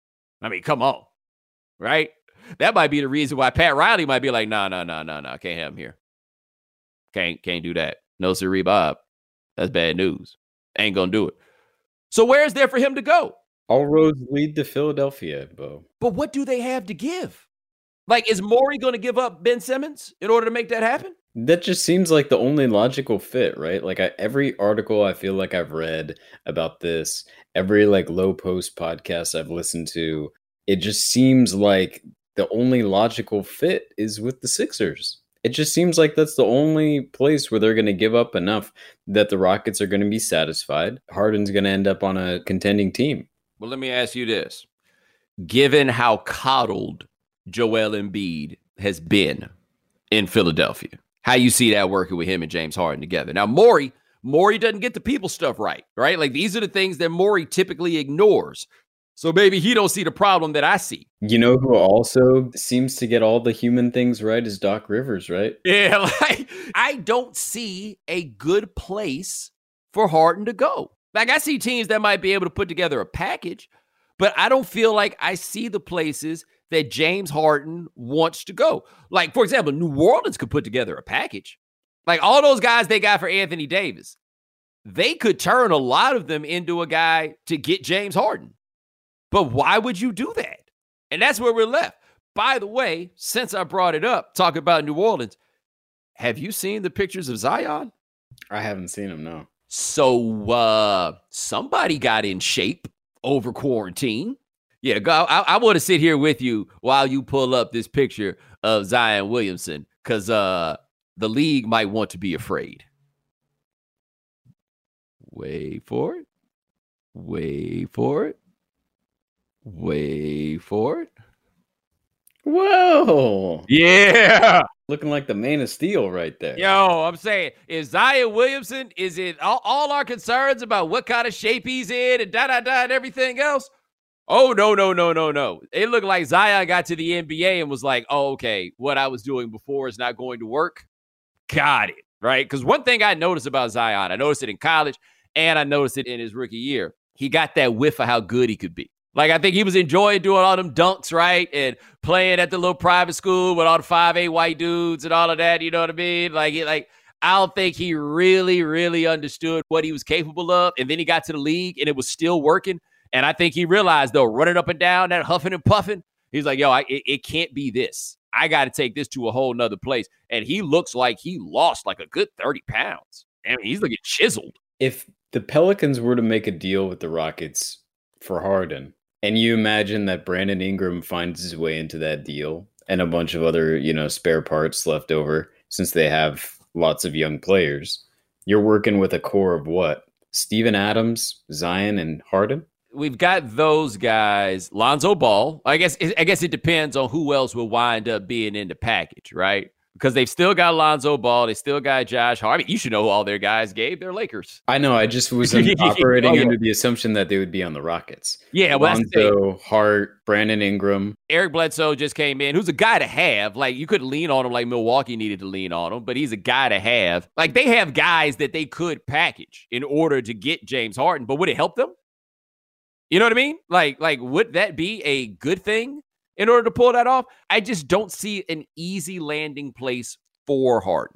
[SPEAKER 1] I mean, come on, right? That might be the reason why Pat Riley might be like, no, no, no, no, no, can't have him here. Can't, can't do that. No, sirree, Bob. That's bad news. Ain't gonna do it. So where is there for him to go?
[SPEAKER 2] All roads lead to Philadelphia, Bo.
[SPEAKER 1] But what do they have to give? Like, is Morey going to give up Ben Simmons in order to make that happen?
[SPEAKER 2] That just seems like the only logical fit, right? Like I, every article I feel like I've read about this, every like low post podcast I've listened to, it just seems like the only logical fit is with the Sixers. It just seems like that's the only place where they're going to give up enough that the Rockets are going to be satisfied. Harden's going to end up on a contending team.
[SPEAKER 1] Well, let me ask you this. Given how coddled Joel Embiid has been in Philadelphia, how you see that working with him and James Harden together? Now, Morey, Morey doesn't get the people stuff right, right? Like, these are the things that Morey typically ignores. So maybe he don't see the problem that I see.
[SPEAKER 2] You know who also seems to get all the human things right is Doc Rivers, right?
[SPEAKER 1] Yeah, like, I don't see a good place for Harden to go. Like, I see teams that might be able to put together a package, but I don't feel like I see the places that James Harden wants to go. Like, for example, New Orleans could put together a package. Like, all those guys they got for Anthony Davis, they could turn a lot of them into a guy to get James Harden. But why would you do that? And that's where we're left. By the way, since I brought it up, talking about New Orleans, have you seen the pictures of Zion?
[SPEAKER 2] I haven't seen him, no.
[SPEAKER 1] So uh, somebody got in shape over quarantine. Yeah, go, I, I want to sit here with you while you pull up this picture of Zion Williamson, because uh, the league might want to be afraid. Wait for it. Wait for it. Wait for it.
[SPEAKER 2] Whoa.
[SPEAKER 1] Yeah.
[SPEAKER 2] Looking like the Man of Steel right there.
[SPEAKER 1] Yo, I'm saying, is Zion Williamson, is it all, all our concerns about what kind of shape he's in and da-da-da and everything else? Oh, no, no, no, no, no. It looked like Zion got to the N B A and was like, oh, okay, what I was doing before is not going to work. Got it, right? Because one thing I noticed about Zion, I noticed it in college and I noticed it in his rookie year. He got that whiff of how good he could be. Like, I think he was enjoying doing all them dunks, right? And playing at the little private school with all the five A white dudes and all of that, you know what I mean? Like, he, like I don't think he really, really understood what he was capable of. And then he got to the league and it was still working. And I think he realized, though, running up and down, that huffing and puffing, he's like, yo, I, it, it can't be this. I got to take this to a whole nother place. And he looks like he lost like a good thirty pounds. I mean, he's looking chiseled.
[SPEAKER 2] If the Pelicans were to make a deal with the Rockets for Harden, and you imagine that Brandon Ingram finds his way into that deal and a bunch of other, you know, spare parts left over since they have lots of young players, you're working with a core of what? Steven Adams, Zion, and Harden?
[SPEAKER 1] We've got those guys. Lonzo Ball. I guess I guess it depends on who else will wind up being in the package, right? Because they've still got Lonzo Ball. They still got Josh Hart. I mean, you should know who all their guys gave. They're Lakers.
[SPEAKER 2] I know. I just was operating
[SPEAKER 1] oh, yeah.
[SPEAKER 2] under the assumption that they would be on the Rockets.
[SPEAKER 1] Yeah, well,
[SPEAKER 2] Lonzo, Hart, Brandon Ingram.
[SPEAKER 1] Eric Bledsoe just came in, who's a guy to have. Like, you couldn't lean on him like Milwaukee needed to lean on him, but he's a guy to have. Like, they have guys that they could package in order to get James Harden, but would it help them? You know what I mean? Like, like would that be a good thing in order to pull that off? I just don't see an easy landing place for Harden.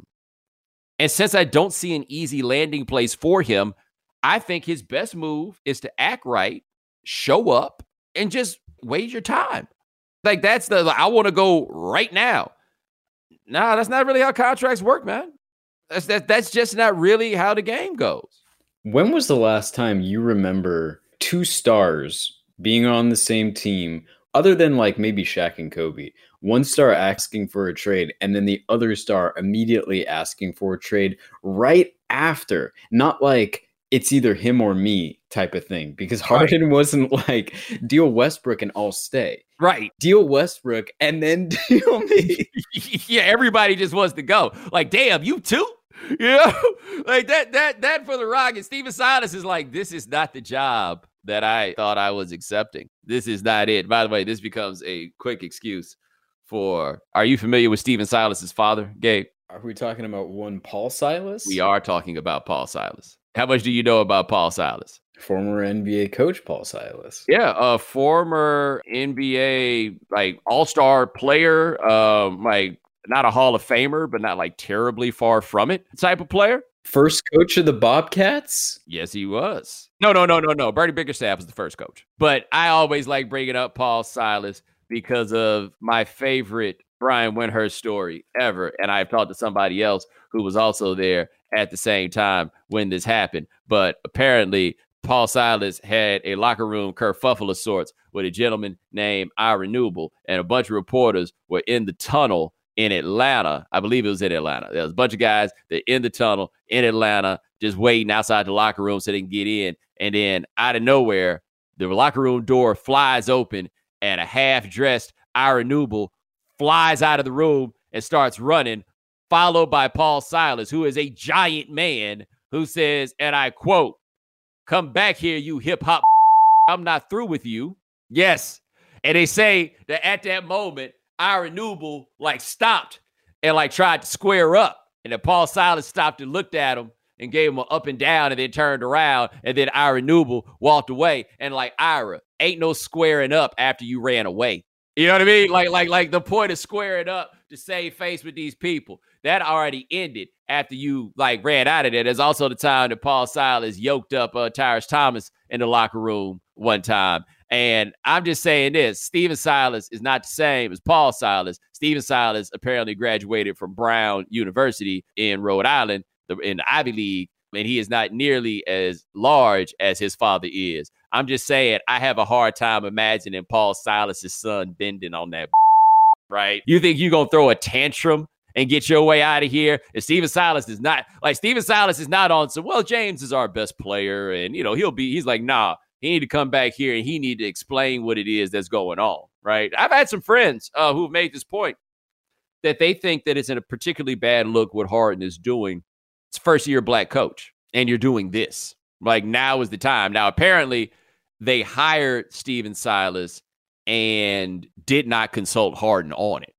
[SPEAKER 1] And since I don't see an easy landing place for him, I think his best move is to act right, show up, and just wait your time. Like, that's the, like, I want to go right now. Nah, that's not really how contracts work, man. That's, that, that's just not really how the game goes.
[SPEAKER 2] When was the last time you remember two stars being on the same team, other than like maybe Shaq and Kobe, one star asking for a trade and then the other star immediately asking for a trade right after? Not like it's either him or me type of thing, because Harden right. wasn't like deal Westbrook and I'll stay.
[SPEAKER 1] Right.
[SPEAKER 2] Deal Westbrook and then deal me.
[SPEAKER 1] Yeah, everybody just wants to go. Like, damn, you too? Yeah, like that, that, that for the Rockets. Steven Silas is like, this is not the job that I thought I was accepting. This is not it. By the way, this becomes a quick excuse for, are you familiar with Steven Silas's father, Gabe?
[SPEAKER 2] Are we talking about one Paul Silas?
[SPEAKER 1] We are talking about Paul Silas. How much do you know about Paul Silas?
[SPEAKER 2] Former N B A coach Paul Silas.
[SPEAKER 1] Yeah, a former N B A like all-star player, um, like not a Hall of Famer, but not like terribly far from it type of player.
[SPEAKER 2] First coach of the Bobcats?
[SPEAKER 1] Yes, he was. No, no, no, no, no. Bernie Bickerstaff was the first coach. But I always like bringing up Paul Silas because of my favorite Brian Windhorst story ever. And I've talked to somebody else who was also there at the same time when this happened. But apparently, Paul Silas had a locker room kerfuffle of sorts with a gentleman named Ira Newble, and a bunch of reporters were in the tunnel in Atlanta. I believe it was in Atlanta. There was a bunch of guys that in the tunnel in Atlanta just waiting outside the locker room so they can get in. And then out of nowhere, the locker room door flies open and a half-dressed Ira Newble flies out of the room and starts running, followed by Paul Silas, who is a giant man, who says, and I quote, "Come back here, you hip-hop. I'm not through with you." Yes. And they say that at that moment, Ira Newble like stopped and like tried to square up. And then Paul Silas stopped and looked at him and gave him an up and down and then turned around. And then Ira Newble walked away. And like, Ira, ain't no squaring up after you ran away. You know what I mean? Like, like, like the point of squaring up to save face with these people, that already ended after you like ran out of there. There's also the time that Paul Silas yoked up uh, Tyrese Thomas in the locker room one time. And I'm just saying this, Steven Silas is not the same as Paul Silas. Steven Silas apparently graduated from Brown University in Rhode Island, the, in the Ivy League, and he is not nearly as large as his father is. I'm just saying, I have a hard time imagining Paul Silas's son bending on that, right? You think you're going to throw a tantrum and get your way out of here? And Steven Silas is not, like, Steven Silas is not on, so, well, James is our best player, and, you know, he'll be, he's like, nah, he need to come back here and he need to explain what it is that's going on, right? I've had some friends uh, who've made this point that they think that it's in a particularly bad look what Harden is doing. It's first year black coach, and you're doing this. Like, now is the time. Now, apparently, they hired Steven Silas and did not consult Harden on it.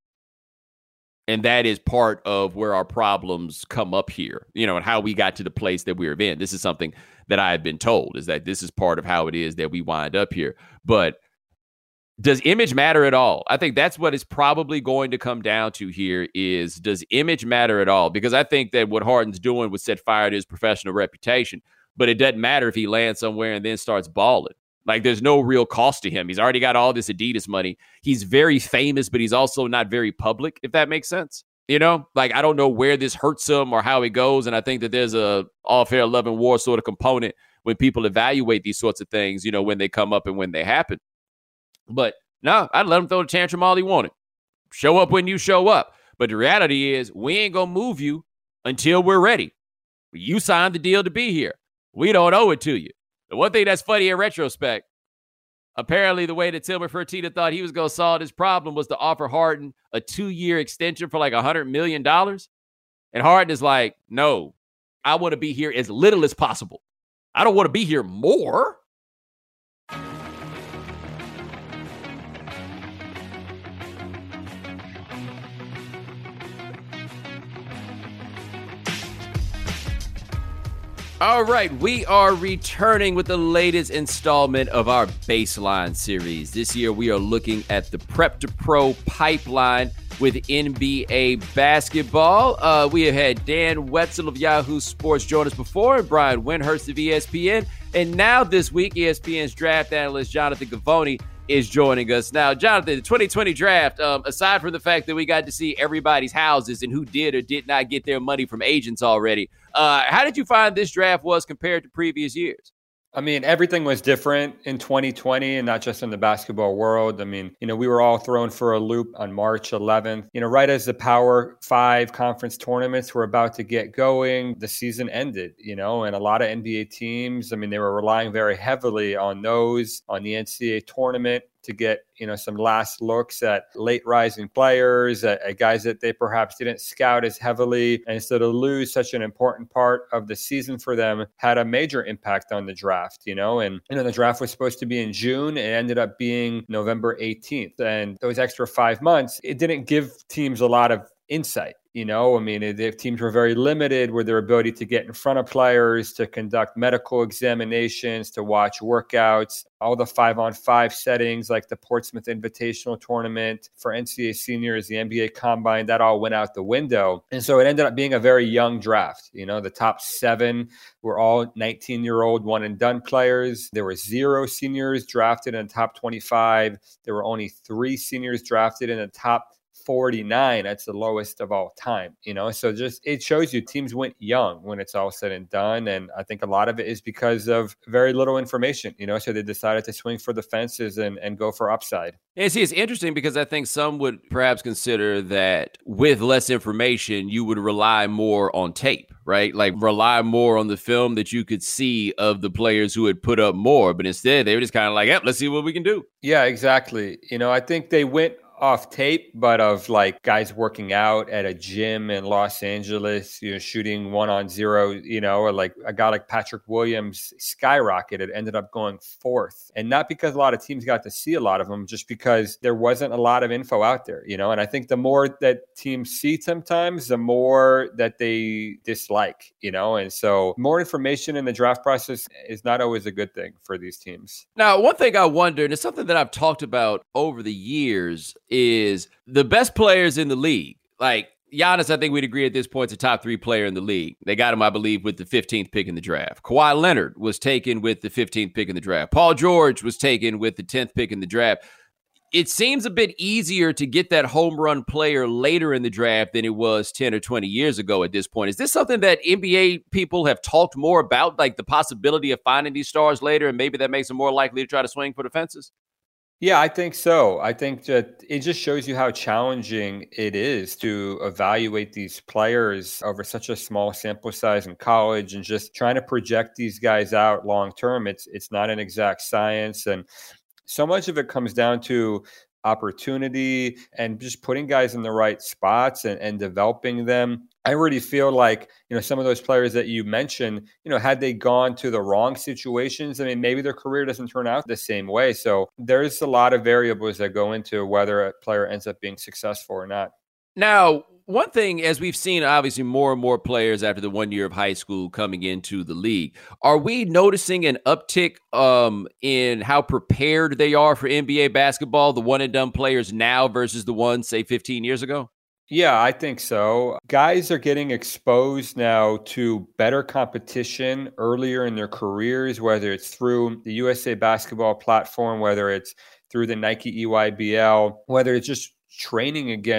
[SPEAKER 1] And that is part of where our problems come up here, you know, and how we got to the place that we're in. This is something that I have been told, is that this is part of how it is that we wind up here. But does image matter at all? I think that's what it's probably going to come down to here is, does image matter at all? Because I think that what Harden's doing would set fire to his professional reputation, but it doesn't matter if he lands somewhere and then starts balling. Like, there's no real cost to him. He's already got all this Adidas money. He's very famous, but he's also not very public, if that makes sense. You know, like, I don't know where this hurts him or how it goes. And I think that there's a all fair love and war sort of component when people evaluate these sorts of things, you know, when they come up and when they happen. But no, I'd let him throw the tantrum all he wanted. Show up when you show up. But the reality is, we ain't going to move you until we're ready. You signed the deal to be here. We don't owe it to you. The one thing that's funny in retrospect, apparently the way that Tilman Fertitta thought he was going to solve this problem was to offer Harden a two-year extension for like one hundred million dollars. And Harden is like, no, I want to be here as little as possible. I don't want to be here more. All right, we are returning with the latest installment of our Baseline series. This year, we are looking at the Prep to Pro pipeline with N B A basketball. Uh, we have had Dan Wetzel of Yahoo Sports join us before, and Brian Windhurst of E S P N. And now this week, E S P N's draft analyst Jonathan Givony is joining us. Now, Jonathan, the twenty twenty draft, um, aside from the fact that we got to see everybody's houses and who did or did not get their money from agents already, uh, how did you find this draft was compared to previous years?
[SPEAKER 6] I mean, everything was different in twenty twenty, and not just in the basketball world. I mean, you know, we were all thrown for a loop on March eleventh. You know, right as the Power Five conference tournaments were about to get going, the season ended, you know, and a lot of N B A teams, I mean, they were relying very heavily on those, on the N C double A tournament to get, you know, some last looks at late rising players, at, at guys that they perhaps didn't scout as heavily. And so to lose such an important part of the season for them had a major impact on the draft, you know, and, you know, the draft was supposed to be in June. It ended up being November eighteenth. And those extra five months, it didn't give teams a lot of insight. You know, I mean, if teams were very limited with their ability to get in front of players, to conduct medical examinations, to watch workouts, all the five-on-five settings like the Portsmouth Invitational Tournament for N C double A seniors, the N B A Combine, that all went out the window. And so it ended up being a very young draft. You know, the top seven were all nineteen-year-old one-and-done players. There were zero seniors drafted in the top twenty-five. There were only three seniors drafted in the top forty-nine. That's the lowest of all time, you know? So just, it shows you teams went young when it's all said and done. And I think a lot of it is because of very little information, you know? So they decided to swing for the fences and, and go for upside.
[SPEAKER 1] And see, it's interesting because I think some would perhaps consider that with less information, you would rely more on tape, right? Like rely more on the film that you could see of the players who had put up more. But instead, they were just kind of like, yep, let's see what we can do.
[SPEAKER 6] Yeah, exactly. You know, I think they went off tape, but of like guys working out at a gym in Los Angeles, you know, shooting one on zero, you know, or like a guy like Patrick Williams skyrocketed, ended up going fourth. And not because a lot of teams got to see a lot of them, just because there wasn't a lot of info out there, you know. And I think the more that teams see sometimes, the more that they dislike, you know. And so more information in the draft process is not always a good thing for these teams.
[SPEAKER 1] Now, one thing I wonder, and it's something that I've talked about over the years, is the best players in the league. Like Giannis, I think we'd agree at this point, is a top three player in the league. They got him, I believe, with the fifteenth pick in the draft. Kawhi Leonard was taken with the fifteenth pick in the draft. Paul George was taken with the tenth pick in the draft. It seems a bit easier to get that home run player later in the draft than it was ten or twenty years ago at this point. Is this something that N B A people have talked more about, like the possibility of finding these stars later, and maybe that makes them more likely to try to swing for the fences?
[SPEAKER 6] Yeah, I think so. I think that it just shows you how challenging it is to evaluate these players over such a small sample size in college, and just trying to project these guys out long term. It's it's not an exact science, and so much of it comes down to opportunity and just putting guys in the right spots and, and developing them. I really feel like, you know, some of those players that you mentioned, you know, had they gone to the wrong situations, I mean, maybe their career doesn't turn out the same way. So there's a lot of variables that go into whether a player ends up being successful or not.
[SPEAKER 1] Now, one thing, as we've seen, obviously, more and more players after the one year of high school coming into the league, are we noticing an uptick um, in how prepared they are for N B A basketball, the one and done players now versus the ones, say, fifteen years ago?
[SPEAKER 6] Yeah, I think so. Guys are getting exposed now to better competition earlier in their careers, whether it's through the U S A Basketball platform, whether it's through the Nike E Y B L, whether it's just training against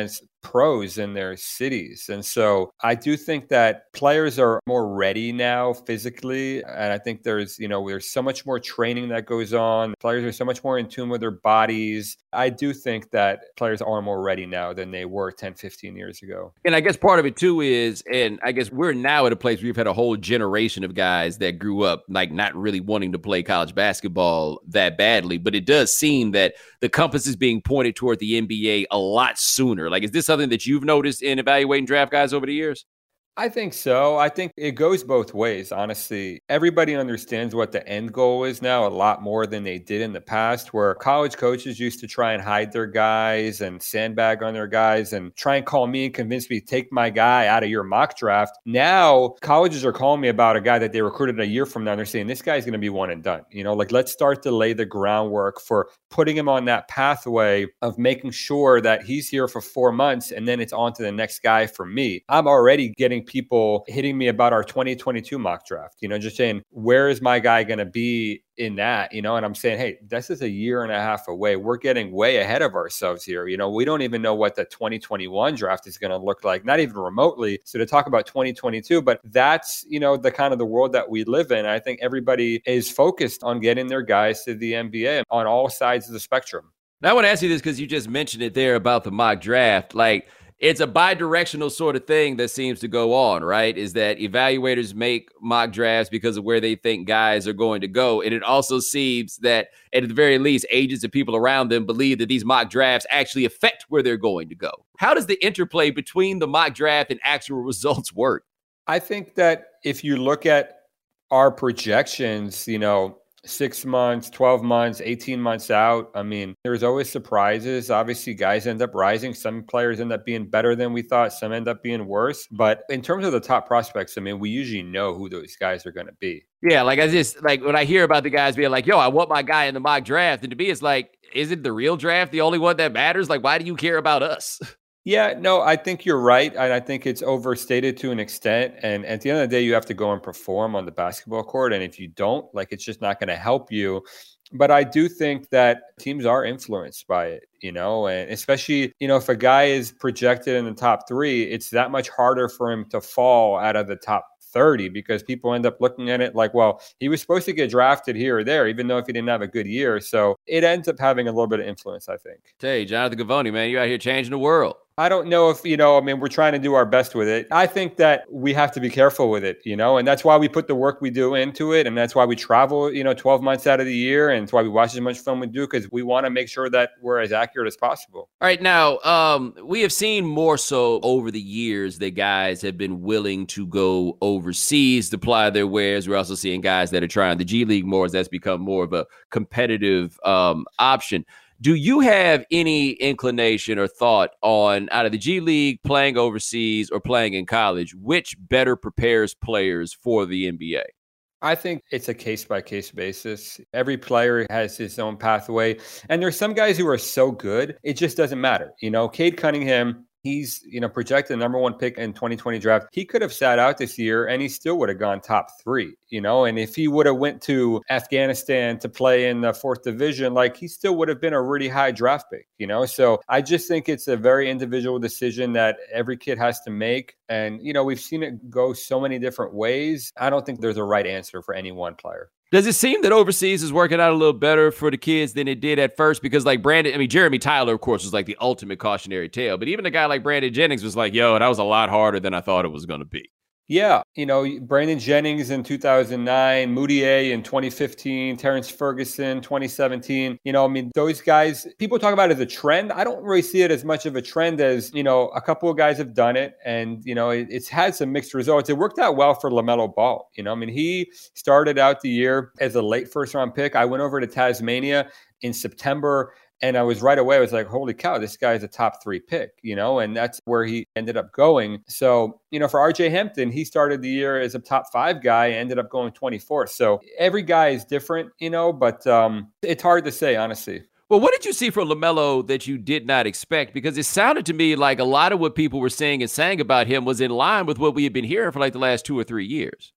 [SPEAKER 6] pros in their cities. And so I do think that players are more ready now physically. And I think there's, you know, there's so much more training that goes on. Players are so much more in tune with their bodies. I do think that players are more ready now than they were ten, fifteen years ago.
[SPEAKER 1] And I guess part of it too is, and I guess we're now at a place where we've had a whole generation of guys that grew up like not really wanting to play college basketball that badly. But it does seem that the compass is being pointed toward the N B A a lot sooner. Like, is this something that you've noticed in evaluating draft guys over the years?
[SPEAKER 6] I think so. I think it goes both ways, honestly. Everybody understands what the end goal is now a lot more than they did in the past, where college coaches used to try and hide their guys and sandbag on their guys and try and call me and convince me to take my guy out of your mock draft. Now, colleges are calling me about a guy that they recruited a year from now. And they're saying, this guy's going to be one and done. You know, like, let's start to lay the groundwork for putting him on that pathway of making sure that he's here for four months and then it's on to the next guy for me. I'm already getting people hitting me about our twenty twenty-two mock draft, you know, just saying, where is my guy going to be in that, you know? And I'm saying, hey, this is a year and a half away. We're getting way ahead of ourselves here. You know, we don't even know what the twenty twenty-one draft is going to look like, not even remotely. So to talk about twenty twenty-two, but that's, you know, the kind of the world that we live in. I think everybody is focused on getting their guys to the N B A on all sides of the spectrum.
[SPEAKER 1] Now, I want to ask you this because you just mentioned it there about the mock draft. Like, it's a bi-directional sort of thing that seems to go on, right? Is that evaluators make mock drafts because of where they think guys are going to go. And it also seems that, at the very least, agents and people around them believe that these mock drafts actually affect where they're going to go. How does the interplay between the mock draft and actual results work?
[SPEAKER 6] I think that if you look at our projections, you know, six months, twelve months, eighteen months out, I mean, there's always surprises. Obviously, guys end up rising. Some players end up being better than we thought. Some end up being worse. But in terms of the top prospects, I mean, we usually know who those guys are going to be.
[SPEAKER 1] Yeah, like I just, like when I hear about the guys being like, yo, I want my guy in the mock draft. And to me, it's like, isn't the real draft the only one that matters? Like, why do you care about us?
[SPEAKER 6] Yeah, no, I think you're right. And I think it's overstated to an extent. And at the end of the day, you have to go and perform on the basketball court. And if you don't, like, it's just not going to help you. But I do think that teams are influenced by it, you know, and especially, you know, if a guy is projected in the top three, it's that much harder for him to fall out of the top thirty because people end up looking at it like, well, he was supposed to get drafted here or there, even though if he didn't have a good year. So it ends up having a little bit of influence, I think.
[SPEAKER 1] Hey, Jonathan Givony, man, you out here changing the world.
[SPEAKER 6] I don't know if, you know, I mean, we're trying to do our best with it. I think that we have to be careful with it, you know, and that's why we put the work we do into it. And that's why we travel, you know, twelve months out of the year. And it's why we watch as much film we do, because we want to make sure that we're as accurate as possible.
[SPEAKER 1] All right. Now, um, we have seen more so over the years that guys have been willing to go overseas to ply their wares. We're also seeing guys that are trying the G League more as that's become more of a competitive um, option. Do you have any inclination or thought on, out of the G League, playing overseas or playing in college, which better prepares players for the N B A?
[SPEAKER 6] I think it's a case-by-case basis. Every player has his own pathway. And there's some guys who are so good, it just doesn't matter. You know, Cade Cunningham, he's, you know, projected the number one pick in twenty twenty draft. He could have sat out this year and he still would have gone top three, you know, and if he would have went to Afghanistan to play in the fourth division, like, he still would have been a really high draft pick, you know? So I just think it's a very individual decision that every kid has to make. And, you know, we've seen it go so many different ways. I don't think there's a right answer for any one player.
[SPEAKER 1] Does it seem that overseas is working out a little better for the kids than it did at first? Because, like, Brandon, I mean, Jeremy Tyler, of course, was like the ultimate cautionary tale. But even a guy like Brandon Jennings was like, yo, that was a lot harder than I thought it was going to be.
[SPEAKER 6] Yeah. You know, Brandon Jennings in two thousand nine, Moutier in twenty fifteen, Terrence Ferguson, twenty seventeen. You know, I mean, those guys, people talk about it as a trend. I don't really see it as much of a trend as, you know, a couple of guys have done it. And, you know, it, it's had some mixed results. It worked out well for LaMelo Ball. You know, I mean, he started out the year as a late first round pick. I went over to Tasmania in September. And I was right away, I was like, holy cow, this guy is a top three pick, you know, and that's where he ended up going. So, you know, for R J Hampton, he started the year as a top five guy, ended up going twenty-fourth. So every guy is different, you know, but um, it's hard to say, honestly.
[SPEAKER 1] Well, what did you see from LaMelo that you did not expect? Because it sounded to me like a lot of what people were saying and saying about him was in line with what we had been hearing for like the last two or three years.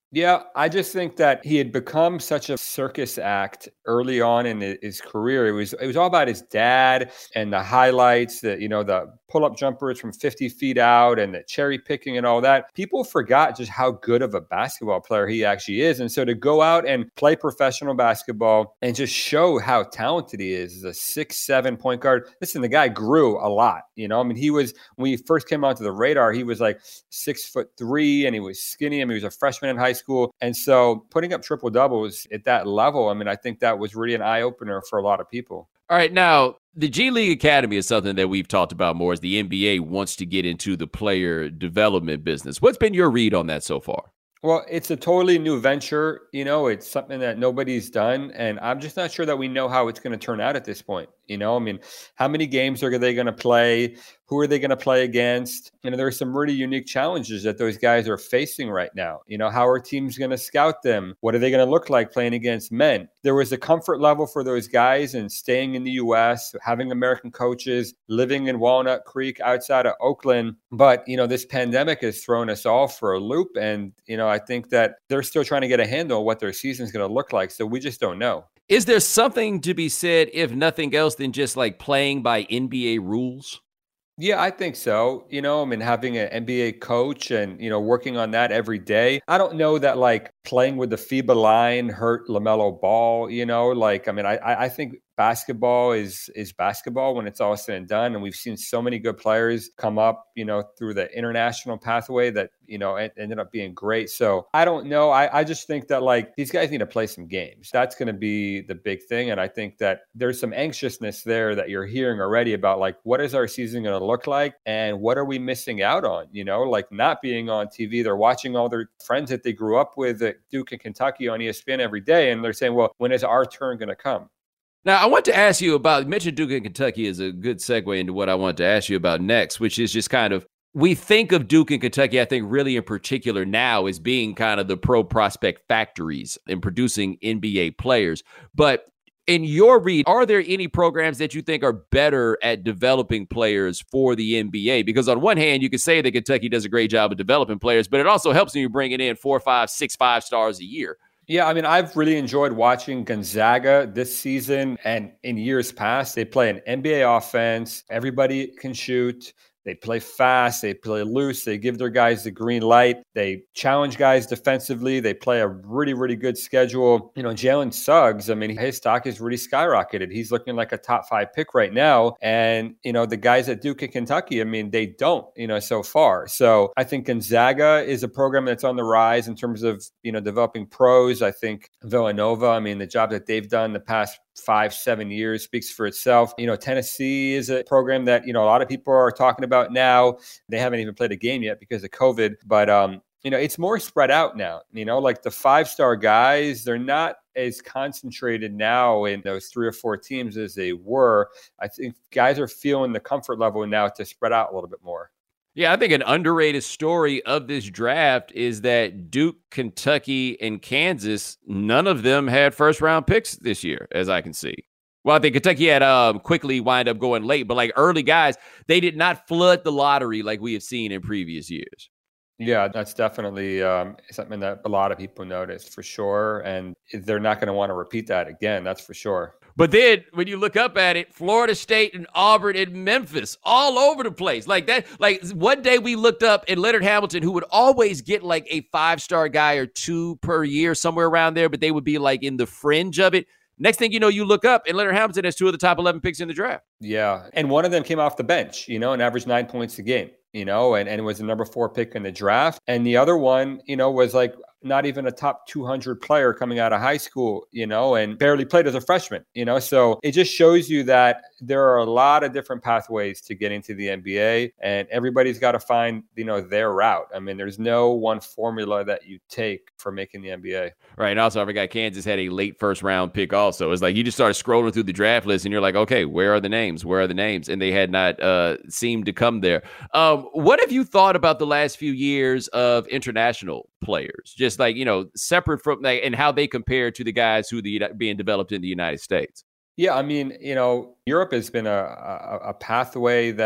[SPEAKER 6] Yeah, I just think that he had become such a circus act early on in his career. It was it was all about his dad and the highlights, that you know, the pull-up jumpers from fifty feet out and the cherry picking and all that. People forgot just how good of a basketball player he actually is. And so to go out and play professional basketball and just show how talented he is as a six seven point guard. Listen, the guy grew a lot. You know, I mean, he was, when he first came onto the radar, he was like six foot three and he was skinny. I mean, he was a freshman in high school. And so putting up triple doubles at that level, I mean, I think that was really an eye opener for a lot of people.
[SPEAKER 1] All right, now, the G League Academy is something that we've talked about more as the N B A wants to get into the player development business. What's been your read on that so far?
[SPEAKER 6] Well, it's a totally new venture. You know, it's something that nobody's done. And I'm just not sure that we know how it's going to turn out at this point. You know, I mean, how many games are they going to play? Who are they going to play against? You know, there are some really unique challenges that those guys are facing right now. You know, how are teams going to scout them? What are they going to look like playing against men? There was a comfort level for those guys in staying in the U S, having American coaches, living in Walnut Creek outside of Oakland. But, you know, this pandemic has thrown us all for a loop. And, you know, I think that they're still trying to get a handle on what their season is going to look like. So we just don't know.
[SPEAKER 1] Is there something to be said, if nothing else, than just like playing by N B A rules?
[SPEAKER 6] Yeah, I think so. You know, I mean, having an N B A coach and, you know, working on that every day. I don't know that like playing with the FIBA line hurt LaMelo Ball, you know, like, I mean, I, I think basketball is is basketball when it's all said and done. And we've seen so many good players come up, you know, through the international pathway that, you know, it ended up being great. So I don't know. I, I just think that like these guys need to play some games. That's going to be the big thing. And I think that there's some anxiousness there that you're hearing already about like, what is our season going to look like? And what are we missing out on? You know, like not being on T V. They're watching all their friends that they grew up with at Duke and Kentucky on E S P N every day. And they're saying, well, when is our turn going to come?
[SPEAKER 1] Now, I want to ask you about, mention Duke and Kentucky is a good segue into what I want to ask you about next, which is just kind of, we think of Duke and Kentucky, I think really in particular now as being kind of the pro prospect factories in producing N B A players. But in your read, are there any programs that you think are better at developing players for the N B A? Because on one hand, you could say that Kentucky does a great job of developing players, but it also helps when you're bringing in four, five, six, five stars a year.
[SPEAKER 6] Yeah, I mean, I've really enjoyed watching Gonzaga this season and in years past. They play an N B A offense. Everybody can shoot. They play fast. They play loose. They give their guys the green light. They challenge guys defensively. They play a really, really good schedule. You know, Jalen Suggs, I mean, his stock is really skyrocketed. He's looking like a top five pick right now. And, you know, the guys at Duke and Kentucky, I mean, they don't, you know, so far. So I think Gonzaga is a program that's on the rise in terms of, you know, developing pros. I think Villanova, I mean, the job that they've done the past five, seven years speaks for itself. You know, Tennessee is a program that, you know, a lot of people are talking about now. They haven't even played a game yet because of COVID, but, um, you know, it's more spread out now. You know, like the five-star guys, they're not as concentrated now in those three or four teams as they were. I think guys are feeling the comfort level now to spread out a little bit more.
[SPEAKER 1] Yeah, I think an underrated story of this draft is that Duke, Kentucky, and Kansas, none of them had first-round picks this year, as I can see. Well, I think Kentucky had um, quickly wind up going late, but like early guys, they did not flood the lottery like we have seen in previous years.
[SPEAKER 6] Yeah, that's definitely um, something that a lot of people noticed for sure. And they're not going to want to repeat that again. That's for sure.
[SPEAKER 1] But then when you look up at it, Florida State and Auburn and Memphis all over the place like that. Like one day we looked up at Leonard Hamilton, who would always get like a five-star guy or two per year, somewhere around there, but they would be like in the fringe of it. Next thing you know, you look up and Leonard Hamilton has two of the top eleven picks in the draft.
[SPEAKER 6] Yeah. And one of them came off the bench, you know, and averaged nine points a game, you know, and, and was the number four pick in the draft. And the other one, you know, was like not even a top two hundred player coming out of high school, you know, and barely played as a freshman, you know. So it just shows you that there are a lot of different pathways to getting to the N B A, and everybody's got to find, you know, their route. I mean, there's no one formula that you take for making the N B A.
[SPEAKER 1] Right. And also, I forgot Kansas had a late first round pick also. It's like you just started scrolling through the draft list and you're like, okay, where are the names? Where are the names? And they had not uh, seemed to come there. Um, what have you thought about the last few years of international players? Just like, you know, separate from like, and how they compare to the guys who are being developed in the United States.
[SPEAKER 6] Yeah, I mean, you know, Europe has been a, a, a pathway that,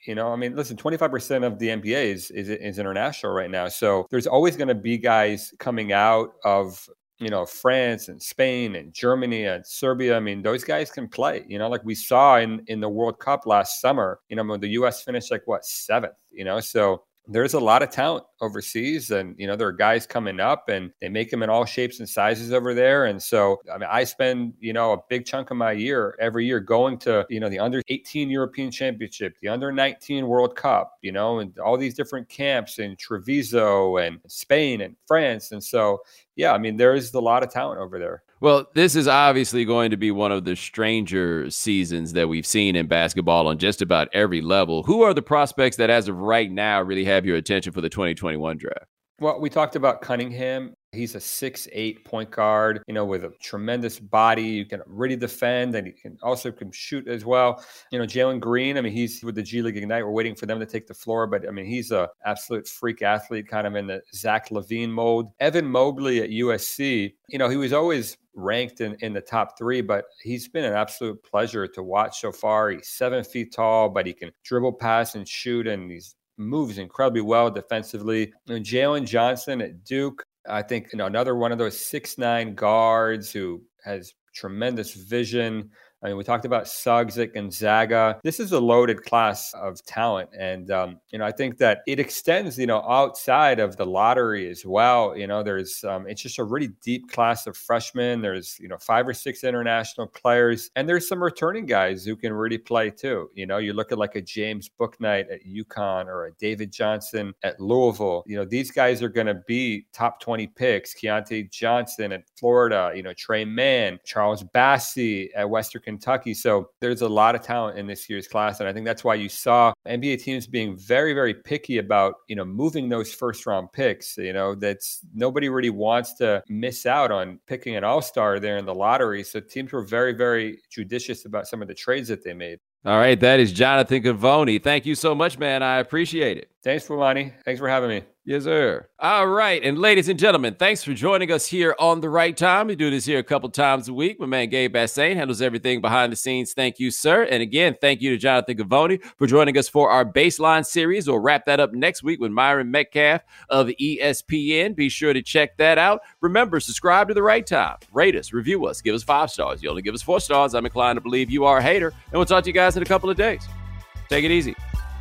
[SPEAKER 6] You know, I mean, listen, twenty-five percent of the N B A is, is, is international right now. So there's always going to be guys coming out of, you know, France and Spain and Germany and Serbia. I mean, those guys can play, you know, like we saw in, in the World Cup last summer, you know, when the U S finished like what, seventh, you know, so there's a lot of talent overseas, and, you know, there are guys coming up and they make them in all shapes and sizes over there. And so, I mean, I spend, you know, a big chunk of my year every year going to, you know, the under eighteen European Championship, the under nineteen World Cup, you know, and all these different camps in Treviso and Spain and France. And so, yeah, I mean, there is a lot of talent over there.
[SPEAKER 1] Well, this is obviously going to be one of the stranger seasons that we've seen in basketball on just about every level. Who are the prospects that, as of right now, really have your attention for the twenty twenty-one draft?
[SPEAKER 6] Well, we talked about Cunningham. He's a six eight point guard, you know, with a tremendous body. You can really defend, and he can also can shoot as well. You know, Jalen Green, I mean, he's with the G League Ignite. We're waiting for them to take the floor, but I mean, he's a absolute freak athlete, kind of in the Zach LaVine mold. Evan Mobley at U S C, you know, he was always ranked in, in the top three, but he's been an absolute pleasure to watch so far. He's seven feet tall, but he can dribble, pass, and shoot, and he's moves incredibly well defensively. You know, Jalen Johnson at Duke, I think, you know, another one of those six nine guards who has tremendous vision. I mean, we talked about Suggs at Gonzaga. This is a loaded class of talent. And, um, you know, I think that it extends, you know, outside of the lottery as well. You know, there's, um, it's just a really deep class of freshmen. There's, you know, five or six international players, and there's some returning guys who can really play too. You know, you look at like a James Bouknight at UConn or a David Johnson at Louisville. You know, these guys are going to be top twenty picks. Keontae Johnson at Florida, you know, Trey Mann, Charles Bassey at Western Kentucky. So there's a lot of talent in this year's class. And I think that's why you saw N B A teams being very, very picky about, you know, moving those first round picks. You know, that's nobody really wants to miss out on picking an all-star there in the lottery. So teams were very, very judicious about some of the trades that they made.
[SPEAKER 1] All right. That is Jonathan Givony. Thank you so much, man. I appreciate it.
[SPEAKER 6] Thanks, Bomani. Thanks for having me.
[SPEAKER 1] Yes, sir. All right. And ladies and gentlemen, thanks for joining us here on The Right Time. We do this here a couple times a week. My man Gabe Bassane handles everything behind the scenes. Thank you, sir. And again, thank you to Jonathan Givony for joining us for our Baseline series. We'll wrap that up next week with Myron Metcalf of E S P N. Be sure to check that out. Remember, subscribe to The Right Time. Rate us, review us, give us five stars. You only give us four stars, I'm inclined to believe you are a hater. And we'll talk to you guys in a couple of days. Take it easy.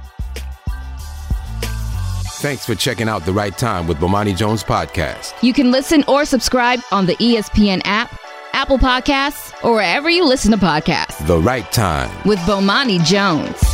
[SPEAKER 7] Thanks for checking out The Right Time with Bomani Jones podcast.
[SPEAKER 8] You can listen or subscribe on the E S P N app, Apple Podcasts, or wherever you listen to podcasts.
[SPEAKER 7] The Right Time
[SPEAKER 8] with Bomani Jones.